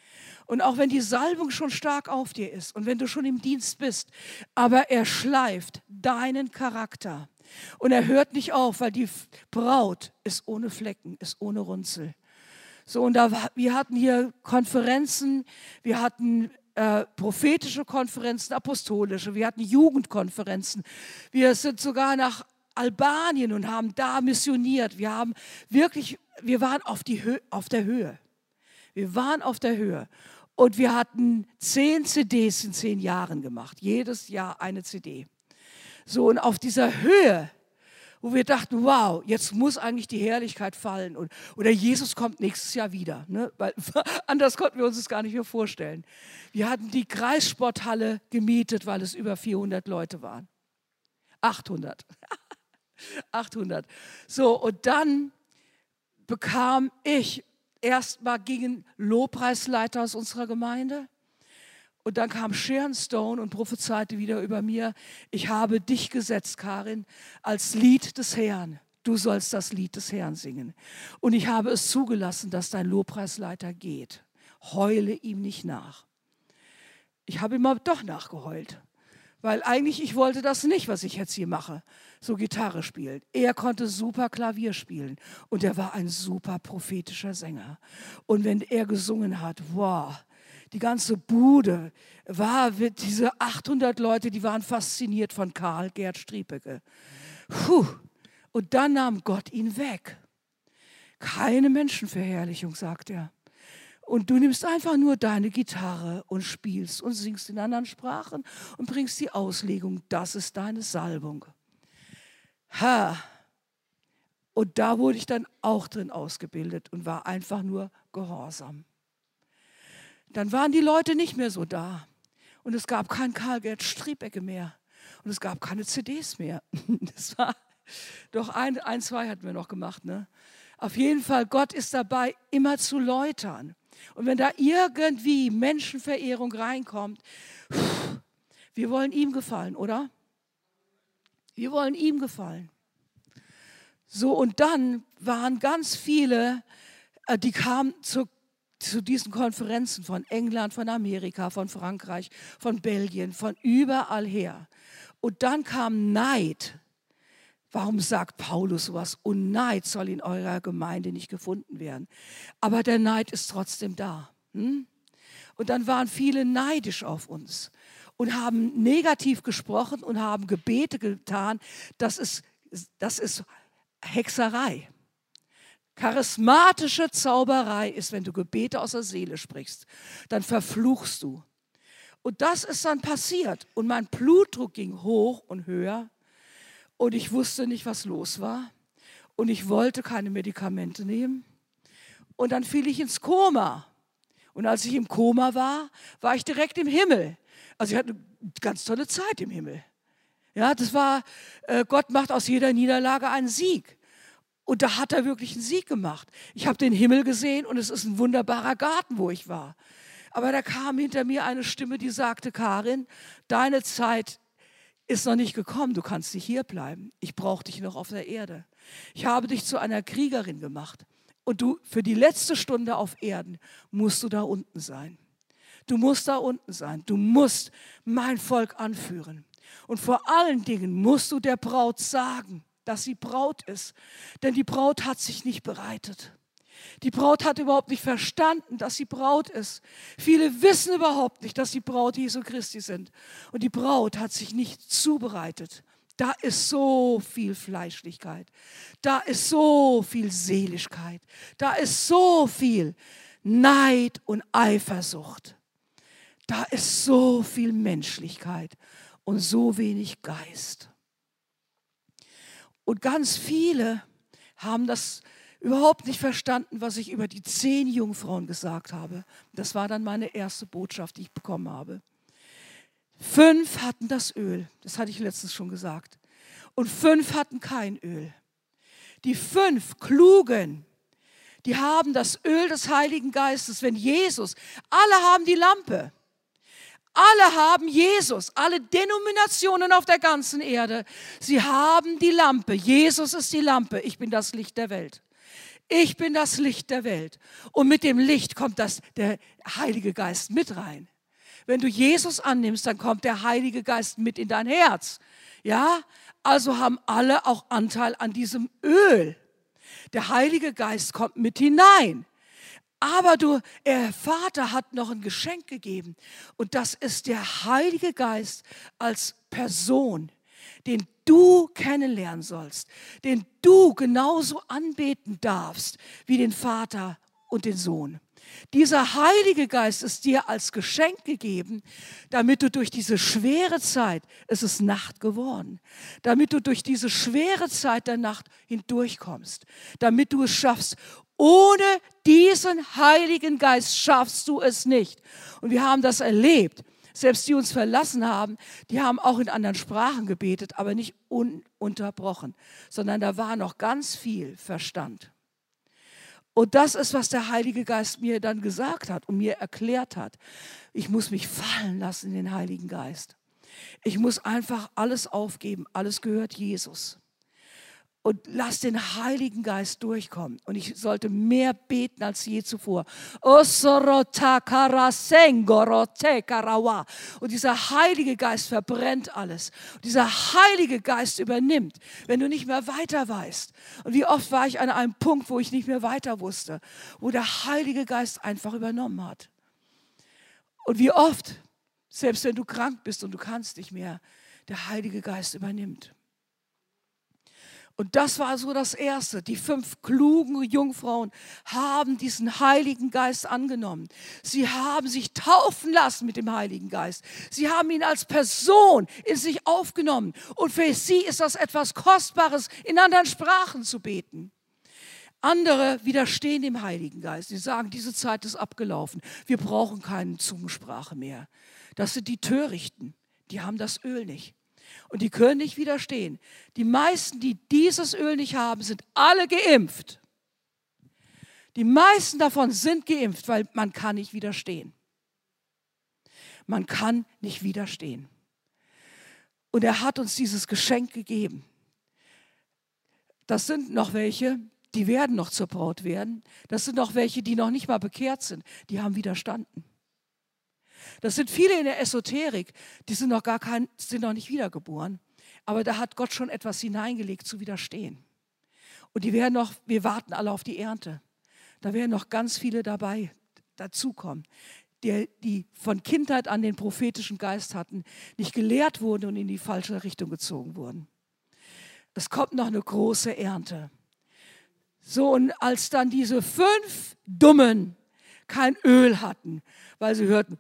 Und auch wenn die Salbung schon stark auf dir ist und wenn du schon im Dienst bist, aber er schleift deinen Charakter. Und er hört nicht auf, weil die Braut ist ohne Flecken, ist ohne Runzel. So, und da, wir hatten hier Konferenzen, wir hatten äh, prophetische Konferenzen, apostolische, wir hatten Jugendkonferenzen. Wir sind sogar nach Albanien und haben da missioniert. Wir haben wirklich, wir waren auf, die Hö- auf der Höhe. Wir waren auf der Höhe. Und wir hatten zehn C Ds in zehn Jahren gemacht. Jedes Jahr eine C D. So, und auf dieser Höhe, wo wir dachten, wow, jetzt muss eigentlich die Herrlichkeit fallen. Und, oder Jesus kommt nächstes Jahr wieder. Ne? Weil, anders konnten wir uns das gar nicht mehr vorstellen. Wir hatten die Kreissporthalle gemietet, weil es über vierhundert Leute waren. achthundert. achthundert. So, und dann bekam ich, erstmal gingen Lobpreisleiter aus unserer Gemeinde. Und dann kam Sharon Stone und prophezeite wieder über mir, ich habe dich gesetzt, Karin, als Lied des Herrn. Du sollst das Lied des Herrn singen. Und ich habe es zugelassen, dass dein Lobpreisleiter geht. Heule ihm nicht nach. Ich habe ihm aber doch nachgeheult. Weil eigentlich, ich wollte das nicht, was ich jetzt hier mache, so Gitarre spielen. Er konnte super Klavier spielen und er war ein super prophetischer Sänger. Und wenn er gesungen hat, wow, die ganze Bude war, diese achthundert Leute, die waren fasziniert von Karl Gerd Striepeke. Puh. Und dann nahm Gott ihn weg. Keine Menschenverherrlichung, sagt er. Und du nimmst einfach nur deine Gitarre und spielst und singst in anderen Sprachen und bringst die Auslegung. Das ist deine Salbung. Ha. Und da wurde ich dann auch drin ausgebildet und war einfach nur gehorsam. Dann waren die Leute nicht mehr so da. Und es gab keinen Karl Gerd Striepeke mehr. Und es gab keine C Ds mehr. Das war doch ein, ein, zwei hatten wir noch gemacht. Ne? Auf jeden Fall, Gott ist dabei, immer zu läutern. Und wenn da irgendwie Menschenverehrung reinkommt, wir wollen ihm gefallen, oder? Wir wollen ihm gefallen. So, und dann waren ganz viele, die kamen zu, zu diesen Konferenzen von England, von Amerika, von Frankreich, von Belgien, von überall her. Und dann kam Neid. Warum sagt Paulus sowas? Und Neid soll in eurer Gemeinde nicht gefunden werden. Aber der Neid ist trotzdem da. Hm? Und dann waren viele neidisch auf uns und haben negativ gesprochen und haben Gebete getan. Das ist, das ist Hexerei. Charismatische Zauberei ist, wenn du Gebete aus der Seele sprichst, dann verfluchst du. Und das ist dann passiert. Und mein Blutdruck ging hoch und höher. Und ich wusste nicht, was los war. Und ich wollte keine Medikamente nehmen. Und dann fiel ich ins Koma. Und als ich im Koma war, war ich direkt im Himmel. Also ich hatte eine ganz tolle Zeit im Himmel. Ja, das war, äh, Gott macht aus jeder Niederlage einen Sieg. Und da hat er wirklich einen Sieg gemacht. Ich habe den Himmel gesehen und es ist ein wunderbarer Garten, wo ich war. Aber da kam hinter mir eine Stimme, die sagte, Karin, deine Zeit ist noch nicht gekommen, du kannst nicht hier bleiben. Ich brauche dich noch auf der Erde. Ich habe dich zu einer Kriegerin gemacht. Und du, für die letzte Stunde auf Erden musst du da unten sein. Du musst da unten sein. Du musst mein Volk anführen. Und vor allen Dingen musst du der Braut sagen, dass sie Braut ist. Denn die Braut hat sich nicht bereitet. Die Braut hat überhaupt nicht verstanden, dass sie Braut ist. Viele wissen überhaupt nicht, dass sie Braut Jesu Christi sind. Und die Braut hat sich nicht zubereitet. Da ist so viel Fleischlichkeit. Da ist so viel Seligkeit. Da ist so viel Neid und Eifersucht. Da ist so viel Menschlichkeit und so wenig Geist. Und ganz viele haben das überhaupt nicht verstanden, was ich über die zehn Jungfrauen gesagt habe. Das war dann meine erste Botschaft, die ich bekommen habe. Fünf hatten das Öl, das hatte ich letztens schon gesagt. Und fünf hatten kein Öl. Die fünf Klugen, die haben das Öl des Heiligen Geistes, wenn Jesus, alle haben die Lampe. Alle haben Jesus, alle Denominationen auf der ganzen Erde. Sie haben die Lampe. Jesus ist die Lampe. Ich bin das Licht der Welt. ich bin das Licht der Welt. Und mit dem Licht kommt das, der Heilige Geist mit rein. Wenn du Jesus annimmst, dann kommt der Heilige Geist mit in dein Herz. Ja, also haben alle auch Anteil an diesem Öl. Der Heilige Geist kommt mit hinein. Aber du, der Vater hat noch ein Geschenk gegeben. Und das ist der Heilige Geist als Person, den du kennenlernen sollst, den du genauso anbeten darfst wie den Vater und den Sohn. Dieser Heilige Geist ist dir als Geschenk gegeben, damit du durch diese schwere Zeit, es ist Nacht geworden, damit du durch diese schwere Zeit der Nacht hindurchkommst, damit du es schaffst. Ohne diesen Heiligen Geist schaffst du es nicht. Und wir haben das erlebt. Selbst die uns verlassen haben, die haben auch in anderen Sprachen gebetet, aber nicht ununterbrochen, sondern da war noch ganz viel Verstand. Und das ist, was der Heilige Geist mir dann gesagt hat und mir erklärt hat. Ich muss mich fallen lassen in den Heiligen Geist. Ich muss einfach alles aufgeben. Alles gehört Jesus. Und lass den Heiligen Geist durchkommen. Und ich sollte mehr beten als je zuvor. Und dieser Heilige Geist verbrennt alles. Und dieser Heilige Geist übernimmt, wenn du nicht mehr weiter weißt. Und wie oft war ich an einem Punkt, wo ich nicht mehr weiter wusste, wo der Heilige Geist einfach übernommen hat. Und wie oft, selbst wenn du krank bist und du kannst nicht mehr, der Heilige Geist übernimmt. Und das war so das Erste. Die fünf klugen Jungfrauen haben diesen Heiligen Geist angenommen. Sie haben sich taufen lassen mit dem Heiligen Geist. Sie haben ihn als Person in sich aufgenommen. Und für sie ist das etwas Kostbares, in anderen Sprachen zu beten. Andere widerstehen dem Heiligen Geist. Sie sagen, diese Zeit ist abgelaufen. Wir brauchen keine Zungensprache mehr. Das sind die Törichten. Die haben das Öl nicht. Und die können nicht widerstehen. Die meisten, die dieses Öl nicht haben, sind alle geimpft. Die meisten davon sind geimpft, weil man kann nicht widerstehen. Man kann nicht widerstehen. Und er hat uns dieses Geschenk gegeben. Das sind noch welche, die werden noch zur Braut werden. Das sind noch welche, die noch nicht mal bekehrt sind. Die haben widerstanden. Das sind viele in der Esoterik, die sind noch gar kein, sind noch nicht wiedergeboren. Aber da hat Gott schon etwas hineingelegt, zu widerstehen. Und die werden noch, wir warten alle auf die Ernte. Da werden noch ganz viele dabei dazukommen, die, die von Kindheit an den prophetischen Geist hatten, nicht gelehrt wurden und in die falsche Richtung gezogen wurden. Es kommt noch eine große Ernte. So, und als dann diese fünf Dummen kein Öl hatten, weil sie hörten,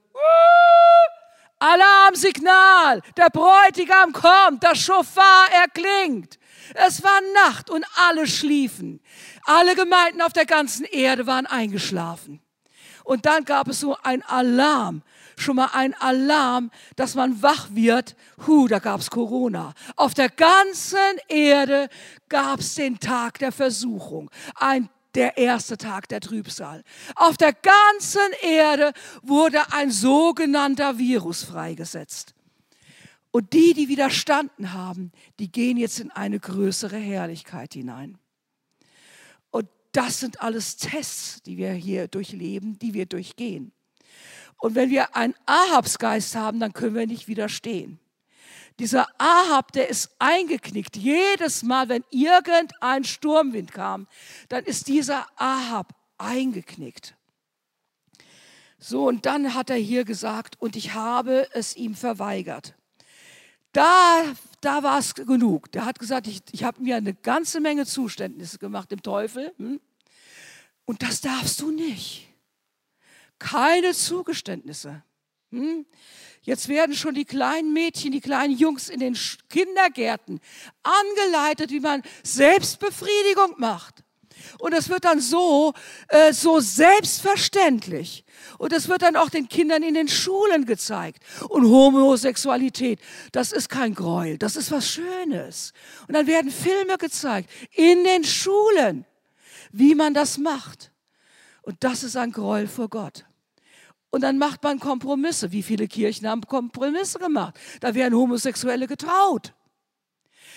Alarmsignal, der Bräutigam kommt, das Schofar erklingt. Es war Nacht und alle schliefen. Alle Gemeinden auf der ganzen Erde waren eingeschlafen. Und dann gab es so ein Alarm, schon mal ein Alarm, dass man wach wird. Huh, da gab es Corona. Auf der ganzen Erde gab es den Tag der Versuchung, ein der erste Tag der Trübsal. Auf der ganzen Erde wurde ein sogenannter Virus freigesetzt. Und die, die widerstanden haben, die gehen jetzt in eine größere Herrlichkeit hinein. Und das sind alles Tests, die wir hier durchleben, die wir durchgehen. Und wenn wir einen Ahabsgeist haben, dann können wir nicht widerstehen. Dieser Ahab, der ist eingeknickt. Jedes Mal, wenn irgendein Sturmwind kam, dann ist dieser Ahab eingeknickt. So, und dann hat er hier gesagt, und ich habe es ihm verweigert. Da, da war es genug. Der hat gesagt, ich, ich habe mir eine ganze Menge Zuständnisse gemacht, dem Teufel. Hm? Und das darfst du nicht. Keine Zugeständnisse. Hm? Jetzt werden schon die kleinen Mädchen, die kleinen Jungs in den Kindergärten angeleitet, wie man Selbstbefriedigung macht. Und es wird dann so, äh, so selbstverständlich. Und es wird dann auch den Kindern in den Schulen gezeigt. Und Homosexualität, das ist kein Gräuel, das ist was Schönes. Und dann werden Filme gezeigt in den Schulen, wie man das macht. Und das ist ein Gräuel vor Gott. Und dann macht man Kompromisse. Wie viele Kirchen haben Kompromisse gemacht? Da werden Homosexuelle getraut.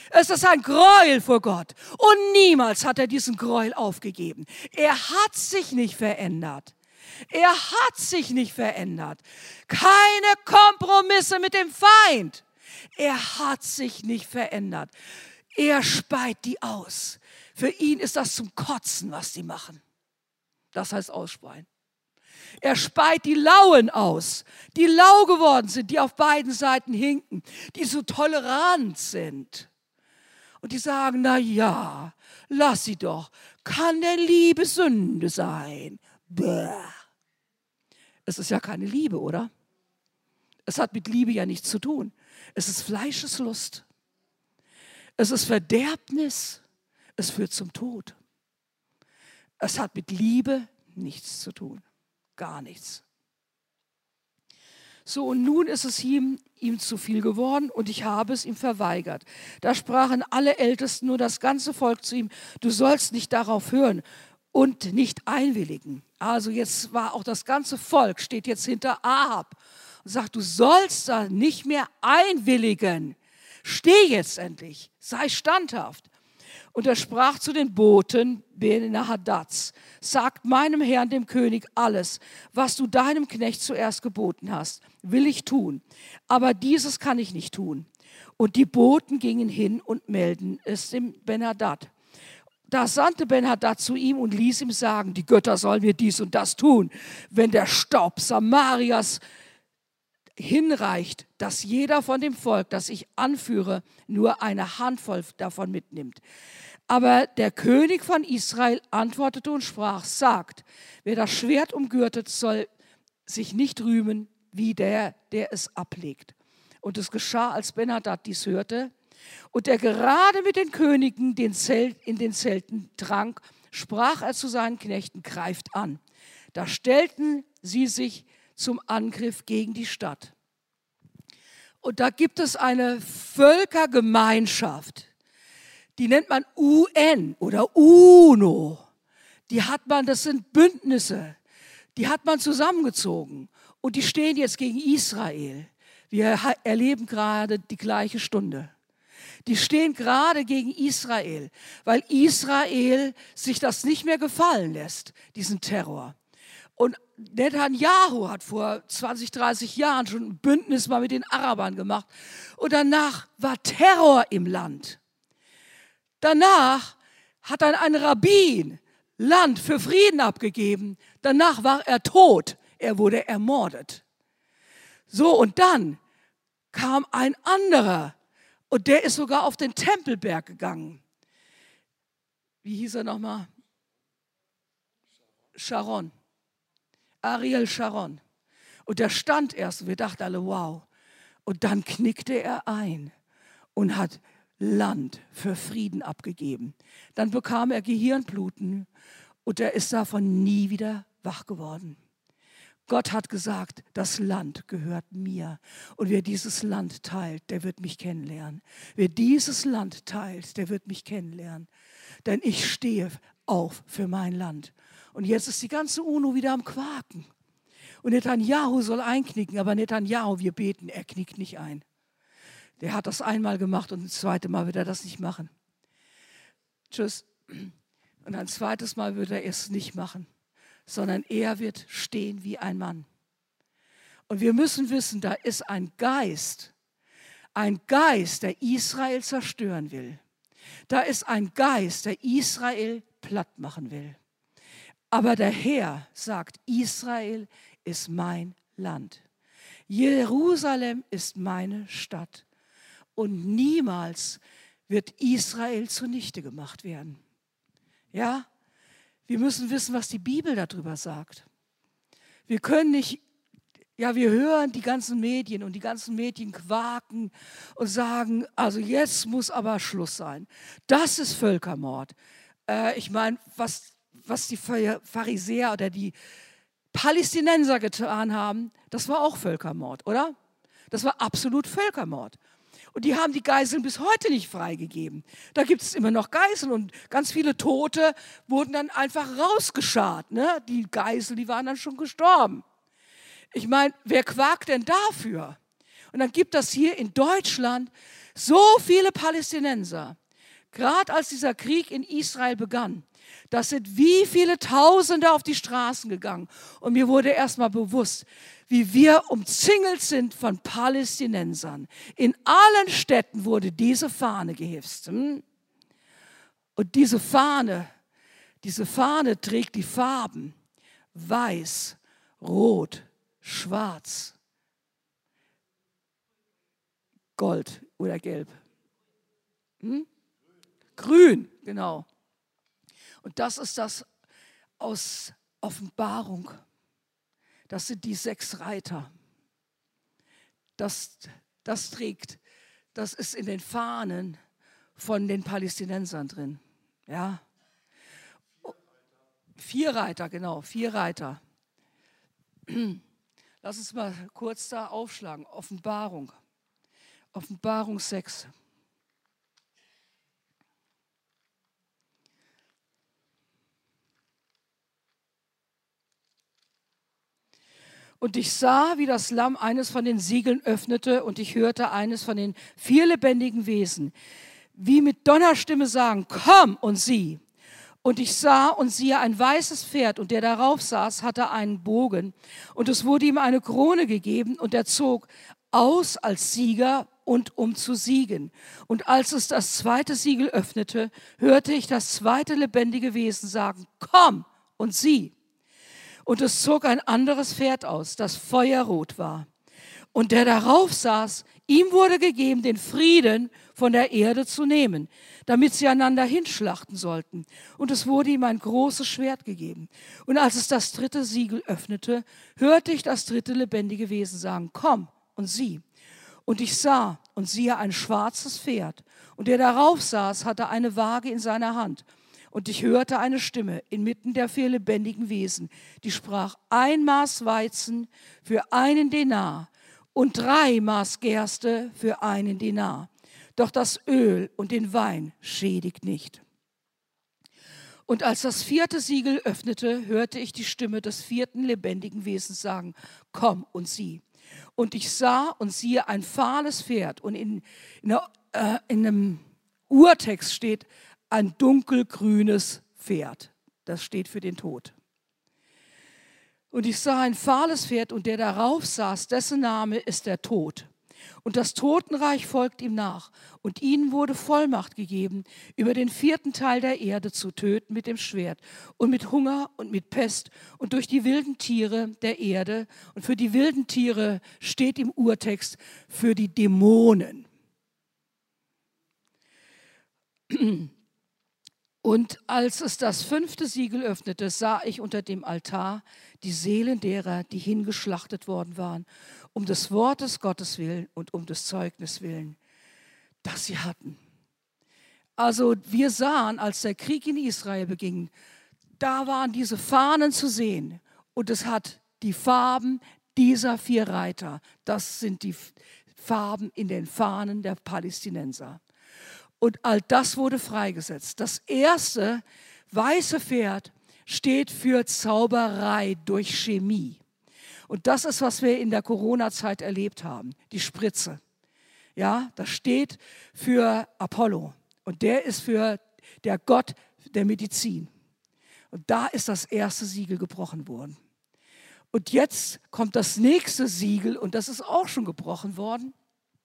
Es ist ein Gräuel vor Gott. Und niemals hat er diesen Gräuel aufgegeben. Er hat sich nicht verändert. Er hat sich nicht verändert. Keine Kompromisse mit dem Feind. Er hat sich nicht verändert. Er speit die aus. Für ihn ist das zum Kotzen, was die machen. Das heißt ausspeien. Er speit die Lauen aus, die lau geworden sind, die auf beiden Seiten hinken, die so tolerant sind. Und die sagen, na ja, lass sie doch. Kann denn Liebe Sünde sein? Bäh. Es ist ja keine Liebe, oder? Es hat mit Liebe ja nichts zu tun. Es ist Fleischeslust. Es ist Verderbnis. Es führt zum Tod. Es hat mit Liebe nichts zu tun. Gar nichts. So, und nun ist es ihm, ihm zu viel geworden und ich habe es ihm verweigert. Da sprachen alle Ältesten, nur das ganze Volk zu ihm, du sollst nicht darauf hören und nicht einwilligen. Also jetzt war auch das ganze Volk, steht jetzt hinter Ahab und sagt, du sollst da nicht mehr einwilligen. Steh jetzt endlich, sei standhaft. Und er sprach zu den Boten Ben-Hadads, sagt meinem Herrn, dem König, alles, was du deinem Knecht zuerst geboten hast, will ich tun. Aber dieses kann ich nicht tun. Und die Boten gingen hin und melden es dem Ben-Hadad. Da sandte Ben-Hadad zu ihm und ließ ihm sagen, die Götter sollen mir dies und das tun, wenn der Staub Samarias hinreicht, dass jeder von dem Volk, das ich anführe, nur eine Handvoll davon mitnimmt. Aber der König von Israel antwortete und sprach, sagt, wer das Schwert umgürtet, soll sich nicht rühmen, wie der, der es ablegt. Und es geschah, als Ben-Hadad dies hörte, und er gerade mit den Königen den Zelt, in den Zelten trank, sprach er zu seinen Knechten, greift an. Da stellten sie sich zum Angriff gegen die Stadt. Und da gibt es eine Völkergemeinschaft, die nennt man U N oder UNO. Die hat man, das sind Bündnisse, die hat man zusammengezogen und die stehen jetzt gegen Israel. Wir erleben gerade die gleiche Stunde. Die stehen gerade gegen Israel, weil Israel sich das nicht mehr gefallen lässt, diesen Terror. Und Netanyahu hat vor zwanzig, dreißig Jahren schon ein Bündnis mal mit den Arabern gemacht. Und danach war Terror im Land. Danach hat dann ein Rabbin Land für Frieden abgegeben. Danach war er tot. Er wurde ermordet. So, und dann kam ein anderer. Und der ist sogar auf den Tempelberg gegangen. Wie hieß er nochmal? Sharon. Ariel Sharon. Und der stand erst und wir dachten alle, wow. Und dann knickte er ein und hat Land für Frieden abgegeben. Dann bekam er Gehirnbluten und er ist davon nie wieder wach geworden. Gott hat gesagt, das Land gehört mir. Und wer dieses Land teilt, der wird mich kennenlernen. Wer dieses Land teilt, der wird mich kennenlernen. Denn ich stehe auf für mein Land. Und jetzt ist die ganze UNO wieder am Quaken. Und Netanyahu soll einknicken, aber Netanyahu, wir beten, er knickt nicht ein. Der hat das einmal gemacht und das zweite Mal wird er das nicht machen. Tschüss. Und ein zweites Mal wird er es nicht machen, sondern er wird stehen wie ein Mann. Und wir müssen wissen, da ist ein Geist, ein Geist, der Israel zerstören will. Da ist ein Geist, der Israel platt machen will. Aber der Herr sagt, Israel ist mein Land. Jerusalem ist meine Stadt. Und niemals wird Israel zunichte gemacht werden. Ja, wir müssen wissen, was die Bibel darüber sagt. Wir können nicht, ja, wir hören die ganzen Medien und die ganzen Medien quaken und sagen, also jetzt muss aber Schluss sein. Das ist Völkermord. Äh, ich meine, was was die Pharisäer oder die Palästinenser getan haben, das war auch Völkermord, oder? Das war absolut Völkermord. Und die haben die Geiseln bis heute nicht freigegeben. Da gibt es immer noch Geiseln und ganz viele Tote wurden dann einfach rausgescharrt. Ne? Die Geiseln, die waren dann schon gestorben. Ich meine, wer quakt denn dafür? Und dann gibt es hier in Deutschland so viele Palästinenser. Gerade als dieser Krieg in Israel begann, das sind wie viele Tausende auf die Straßen gegangen. Und mir wurde erstmal bewusst, wie wir umzingelt sind von Palästinensern. In allen Städten wurde diese Fahne gehisst. Und diese Fahne, diese Fahne trägt die Farben weiß, rot, schwarz, Gold oder gelb. Hm? Grün, genau. Und das ist das aus Offenbarung. Das sind die sechs Reiter. Das, das trägt, das ist in den Fahnen von den Palästinensern drin. Ja. Vier Reiter, genau, vier Reiter. Lass uns mal kurz da aufschlagen. Offenbarung. Offenbarung sechs. Und ich sah, wie das Lamm eines von den Siegeln öffnete, und ich hörte eines von den vier lebendigen Wesen, wie mit Donnerstimme sagen, komm und sieh. Und ich sah und siehe ein weißes Pferd, und der darauf saß, hatte einen Bogen, und es wurde ihm eine Krone gegeben, und er zog aus als Sieger und um zu siegen. Und als es das zweite Siegel öffnete, hörte ich das zweite lebendige Wesen sagen, komm und sieh. Und es zog ein anderes Pferd aus, das feuerrot war. Und der darauf saß, ihm wurde gegeben, den Frieden von der Erde zu nehmen, damit sie einander hinschlachten sollten. Und es wurde ihm ein großes Schwert gegeben. Und als es das dritte Siegel öffnete, hörte ich das dritte lebendige Wesen sagen, komm und sieh. Und ich sah und siehe ein schwarzes Pferd. Und der darauf saß, hatte eine Waage in seiner Hand. Und ich hörte eine Stimme inmitten der vier lebendigen Wesen, die sprach, ein Maß Weizen für einen Denar und drei Maß Gerste für einen Denar. Doch das Öl und den Wein schädigt nicht. Und als das vierte Siegel öffnete, hörte ich die Stimme des vierten lebendigen Wesens sagen, komm und sieh. Und ich sah und siehe ein fahles Pferd, und in, in, der, äh, in einem Urtext steht ein dunkelgrünes Pferd. Das steht für den Tod. Und ich sah ein fahles Pferd, und der darauf saß, dessen Name ist der Tod. Und das Totenreich folgt ihm nach. Und ihnen wurde Vollmacht gegeben, über den vierten Teil der Erde zu töten mit dem Schwert und mit Hunger und mit Pest und durch die wilden Tiere der Erde. Und für die wilden Tiere steht im Urtext für die Dämonen. Und als es das fünfte Siegel öffnete, sah ich unter dem Altar die Seelen derer, die hingeschlachtet worden waren, um des Wortes Gottes willen und um des Zeugnis willen, das sie hatten. Also wir sahen, als der Krieg in Israel beging, da waren diese Fahnen zu sehen, und es hat die Farben dieser vier Reiter. Das sind die Farben in den Fahnen der Palästinenser. Und all das wurde freigesetzt. Das erste weiße Pferd steht für Zauberei durch Chemie. Und das ist, was wir in der Corona-Zeit erlebt haben, die Spritze. Ja, das steht für Apollo, und der ist für der Gott der Medizin. Und da ist das erste Siegel gebrochen worden. Und jetzt kommt das nächste Siegel, und das ist auch schon gebrochen worden.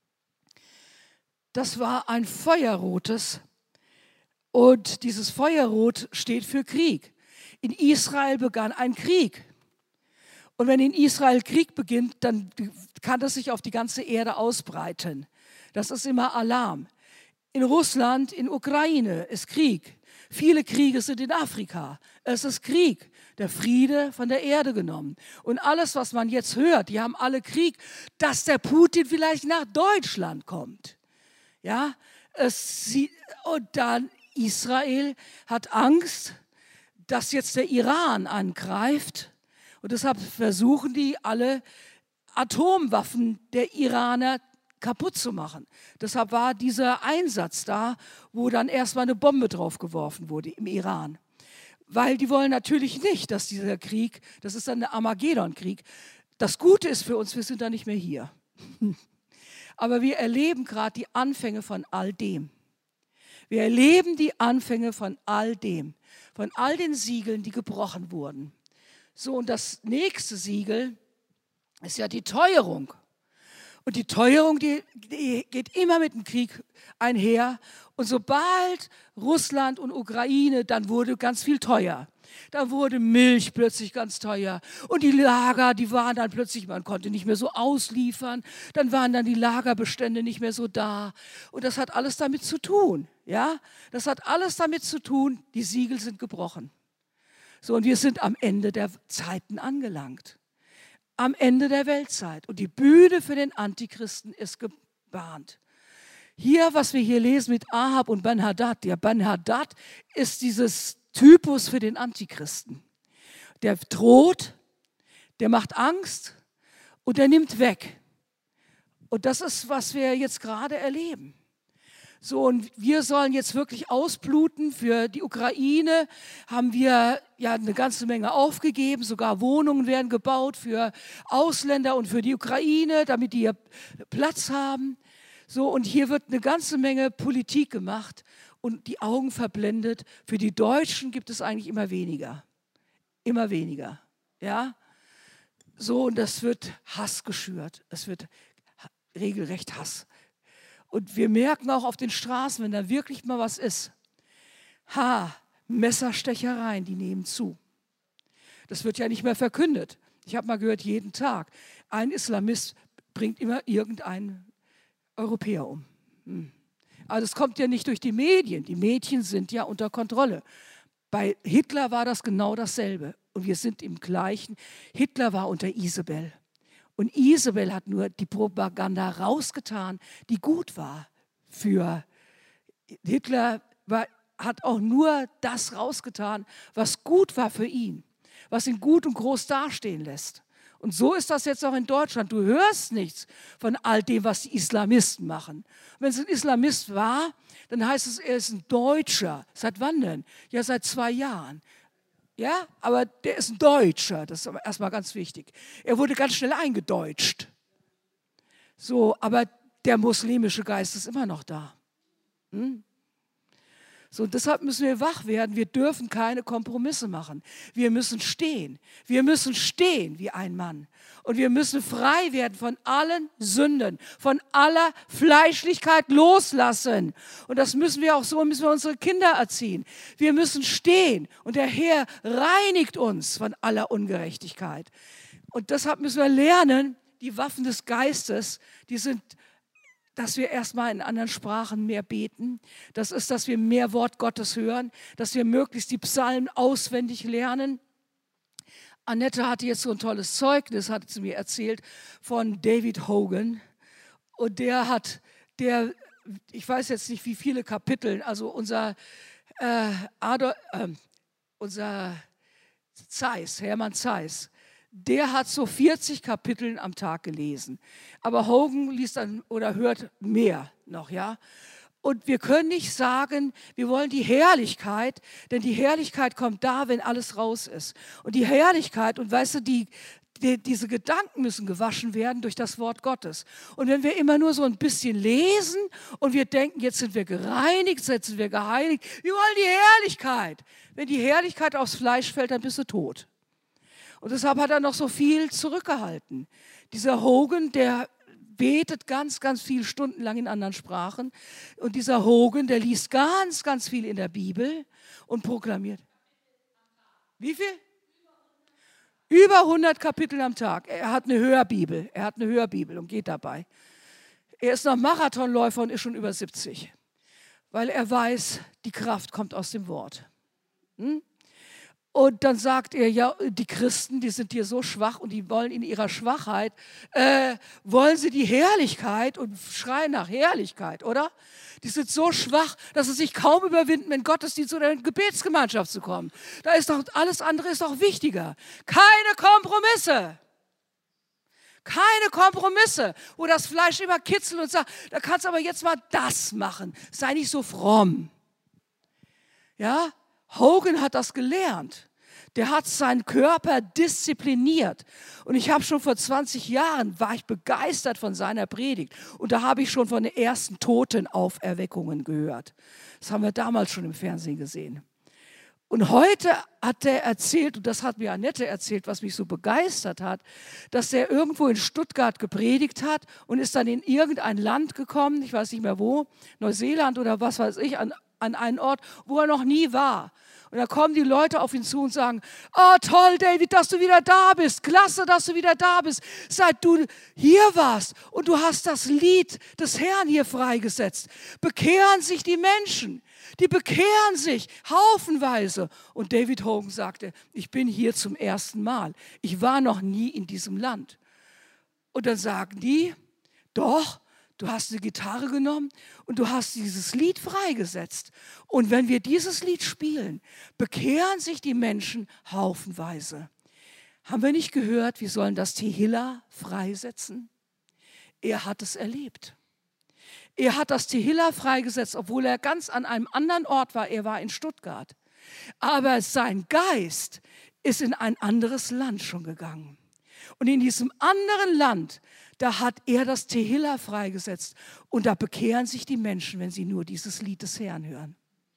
Das war ein feuerrotes, und dieses Feuerrot steht für Krieg. In Israel begann ein Krieg. Und wenn in Israel Krieg beginnt, dann kann das sich auf die ganze Erde ausbreiten. Das ist immer Alarm. In Russland, in Ukraine ist Krieg. Viele Kriege sind in Afrika. Es ist Krieg. Der Friede von der Erde genommen. Und alles, was man jetzt hört, die haben alle Krieg, dass der Putin vielleicht nach Deutschland kommt. Ja, es, und dann Israel hat Angst, dass jetzt der Iran angreift. Und deshalb versuchen die, alle Atomwaffen der Iraner kaputt zu machen. Deshalb war dieser Einsatz da, wo dann erstmal eine Bombe drauf geworfen wurde im Iran. Weil die wollen natürlich nicht, dass dieser Krieg, das ist dann der Armageddon-Krieg. Das Gute ist für uns, wir sind da nicht mehr hier. Aber wir erleben gerade die Anfänge von all dem. Wir erleben die Anfänge von all dem, von all den Siegeln, die gebrochen wurden. So, und das nächste Siegel ist ja die Teuerung. Und die Teuerung, die, die geht immer mit dem Krieg einher. Und sobald Russland und Ukraine, dann wurde ganz viel teuer. Da wurde Milch plötzlich ganz teuer. Und die Lager, die waren dann plötzlich, man konnte nicht mehr so ausliefern. Dann waren dann die Lagerbestände nicht mehr so da. Und das hat alles damit zu tun. Ja? Das hat alles damit zu tun, die Siegel sind gebrochen. So, und wir sind am Ende der Zeiten angelangt. Am Ende der Weltzeit. Und die Bühne für den Antichristen ist gebahnt. Hier, was wir hier lesen mit Ahab und Ben-Hadad. Der Ben-Hadad ist dieses Typus für den Antichristen. Der droht, der macht Angst und der nimmt weg. Und das ist, was wir jetzt gerade erleben. So, und wir sollen jetzt wirklich ausbluten. Für die Ukraine haben wir ja eine ganze Menge aufgegeben. Sogar Wohnungen werden gebaut für Ausländer und für die Ukraine, damit die hier Platz haben. So, und hier wird eine ganze Menge Politik gemacht und die Augen verblendet. Für die Deutschen gibt es eigentlich immer weniger. Immer weniger. Ja? So, und das wird Hass geschürt. Es wird regelrecht Hass. Und wir merken auch auf den Straßen, wenn da wirklich mal was ist, ha, Messerstechereien, die nehmen zu. Das wird ja nicht mehr verkündet. Ich habe mal gehört, jeden Tag, ein Islamist bringt immer irgendeinen Europäer um. Hm. Aber das kommt ja nicht durch die Medien. Die Medien sind ja unter Kontrolle. Bei Hitler war das genau dasselbe. Und wir sind im Gleichen. Hitler war unter Isabel. Und Isabel hat nur die Propaganda rausgetan, die gut war für Hitler. War, hat auch nur das rausgetan, was gut war für ihn, was ihn gut und groß dastehen lässt. Und so ist das jetzt auch in Deutschland. Du hörst nichts von all dem, was die Islamisten machen. Wenn es ein Islamist war, dann heißt es, er ist ein Deutscher. Seit wann denn? Ja, seit zwei Jahren. Ja, aber der ist ein Deutscher, das ist aber erstmal ganz wichtig. Er wurde ganz schnell eingedeutscht. So, aber der muslimische Geist ist immer noch da. Hm? So, deshalb müssen wir wach werden. Wir dürfen keine Kompromisse machen. Wir müssen stehen. Wir müssen stehen wie ein Mann. Und wir müssen frei werden von allen Sünden, von aller Fleischlichkeit loslassen. Und das müssen wir auch so, müssen wir unsere Kinder erziehen. Wir müssen stehen. Und der Herr reinigt uns von aller Ungerechtigkeit. Und deshalb müssen wir lernen, die Waffen des Geistes, die sind, dass wir erstmal in anderen Sprachen mehr beten. Das ist, dass wir mehr Wort Gottes hören, dass wir möglichst die Psalmen auswendig lernen. Annette hatte jetzt so ein tolles Zeugnis, hat sie mir erzählt, von David Hogan. Und der hat, der, ich weiß jetzt nicht, wie viele Kapitel, also unser, äh, Adol, äh, unser Zeiss, Hermann Zeiss, der hat so vierzig Kapitel am Tag gelesen. Aber Hogan liest dann oder hört mehr noch, ja. Und wir können nicht sagen, wir wollen die Herrlichkeit, denn die Herrlichkeit kommt da, wenn alles raus ist. Und die Herrlichkeit, und weißt du, die, die, diese Gedanken müssen gewaschen werden durch das Wort Gottes. Und wenn wir immer nur so ein bisschen lesen und wir denken, jetzt sind wir gereinigt, jetzt sind wir geheiligt, wir wollen die Herrlichkeit. Wenn die Herrlichkeit aufs Fleisch fällt, dann bist du tot. Und deshalb hat er noch so viel zurückgehalten. Dieser Hogan, der betet ganz, ganz viele Stunden lang in anderen Sprachen. Und dieser Hogan, der liest ganz, ganz viel in der Bibel und proklamiert. Wie viel? Über hundert Kapitel am Tag. Er hat eine Hörbibel. Er hat eine Hörbibel und geht dabei. Er ist noch Marathonläufer und ist schon über siebzig. Weil er weiß, die Kraft kommt aus dem Wort. Hm? Und dann sagt er, ja, die Christen, die sind hier so schwach und die wollen in ihrer Schwachheit, äh, wollen sie die Herrlichkeit und schreien nach Herrlichkeit, oder? Die sind so schwach, dass sie sich kaum überwinden, in Gottesdienst oder in Gebetsgemeinschaft zu kommen. Da ist doch, alles andere ist doch wichtiger. Keine Kompromisse. Keine Kompromisse, wo das Fleisch immer kitzelt und sagt, da kannst du aber jetzt mal das machen. Sei nicht so fromm. Ja? Hogan hat das gelernt. Der hat seinen Körper diszipliniert. Und ich habe schon vor zwanzig Jahren, war ich begeistert von seiner Predigt. Und da habe ich schon von den ersten Totenauferweckungen gehört. Das haben wir damals schon im Fernsehen gesehen. Und heute hat er erzählt, und das hat mir Annette erzählt, was mich so begeistert hat, dass er irgendwo in Stuttgart gepredigt hat und ist dann in irgendein Land gekommen, ich weiß nicht mehr wo, Neuseeland oder was weiß ich, an, an einen Ort, wo er noch nie war. Und da kommen die Leute auf ihn zu und sagen, oh toll, David, dass du wieder da bist, klasse, dass du wieder da bist, seit du hier warst und du hast das Lied des Herrn hier freigesetzt. Bekehren sich die Menschen, die bekehren sich haufenweise. Und David Hogan sagte, ich bin hier zum ersten Mal, ich war noch nie in diesem Land. Und dann sagen die, doch, du hast eine Gitarre genommen und du hast dieses Lied freigesetzt. Und wenn wir dieses Lied spielen, bekehren sich die Menschen haufenweise. Haben wir nicht gehört, wir sollen das Tehillah freisetzen? Er hat es erlebt. Er hat das Tehillah freigesetzt, obwohl er ganz an einem anderen Ort war. Er war in Stuttgart. Aber sein Geist ist in ein anderes Land schon gegangen. Und in diesem anderen Land, da hat er das Tehillah freigesetzt. Und da bekehren sich die Menschen, wenn sie nur dieses Lied des Herrn hören.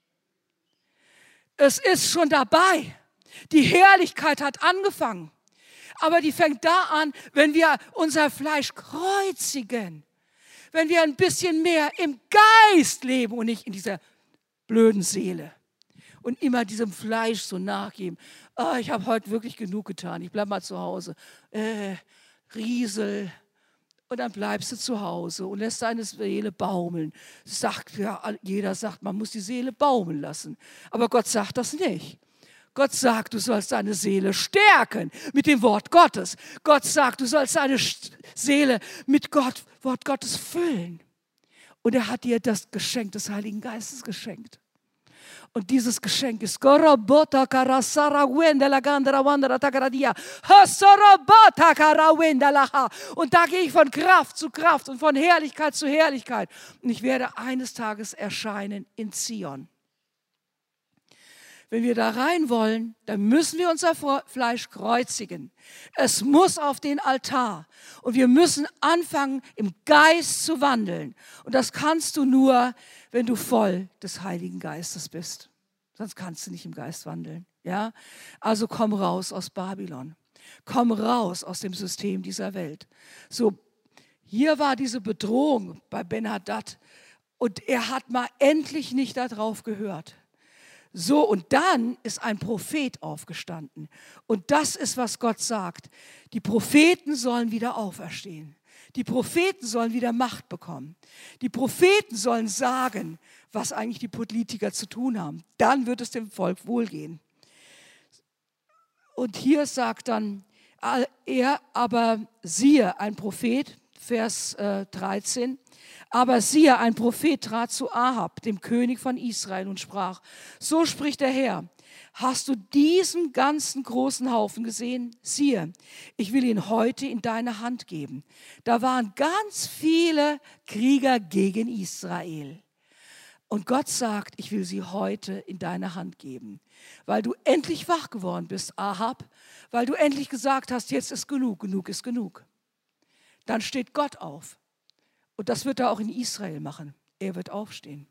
Es ist schon dabei. Die Herrlichkeit hat angefangen. Aber die fängt da an, wenn wir unser Fleisch kreuzigen. Wenn wir ein bisschen mehr im Geist leben und nicht in dieser blöden Seele. Und immer diesem Fleisch so nachgeben. Oh, ich habe heute wirklich genug getan, ich bleibe mal zu Hause. Äh, Riesel. Und dann bleibst du zu Hause und lässt deine Seele baumeln. Sagt, ja, jeder sagt, man muss die Seele baumeln lassen. Aber Gott sagt das nicht. Gott sagt, du sollst deine Seele stärken mit dem Wort Gottes. Gott sagt, du sollst deine Seele mit Gott, Wort Gottes füllen. Und er hat dir das Geschenk des Heiligen Geistes geschenkt. Und dieses Geschenk ist und da gehe ich von Kraft zu Kraft und von Herrlichkeit zu Herrlichkeit. Und ich werde eines Tages erscheinen in Zion. Wenn wir da rein wollen, dann müssen wir unser Fleisch kreuzigen. Es muss auf den Altar. Und wir müssen anfangen, im Geist zu wandeln. Und das kannst du nur, wenn du voll des Heiligen Geistes bist. Sonst kannst du nicht im Geist wandeln. Ja? Also komm raus aus Babylon. Komm raus aus dem System dieser Welt. So, hier war diese Bedrohung bei Ben-Hadad. Und er hat mal endlich nicht darauf gehört. So, und dann ist ein Prophet aufgestanden. Und das ist, was Gott sagt. Die Propheten sollen wieder auferstehen. Die Propheten sollen wieder Macht bekommen. Die Propheten sollen sagen, was eigentlich die Politiker zu tun haben. Dann wird es dem Volk wohlgehen. Und hier sagt dann er, aber siehe, ein Prophet, Vers äh, dreizehn, aber siehe, ein Prophet trat zu Ahab, dem König von Israel, und sprach, so spricht der Herr, hast du diesen ganzen großen Haufen gesehen? Siehe, ich will ihn heute in deine Hand geben. Da waren ganz viele Krieger gegen Israel. Und Gott sagt, ich will sie heute in deine Hand geben, weil du endlich wach geworden bist, Ahab, weil du endlich gesagt hast, jetzt ist genug, genug ist genug. Dann steht Gott auf. Und das wird er auch in Israel machen. Er wird aufstehen.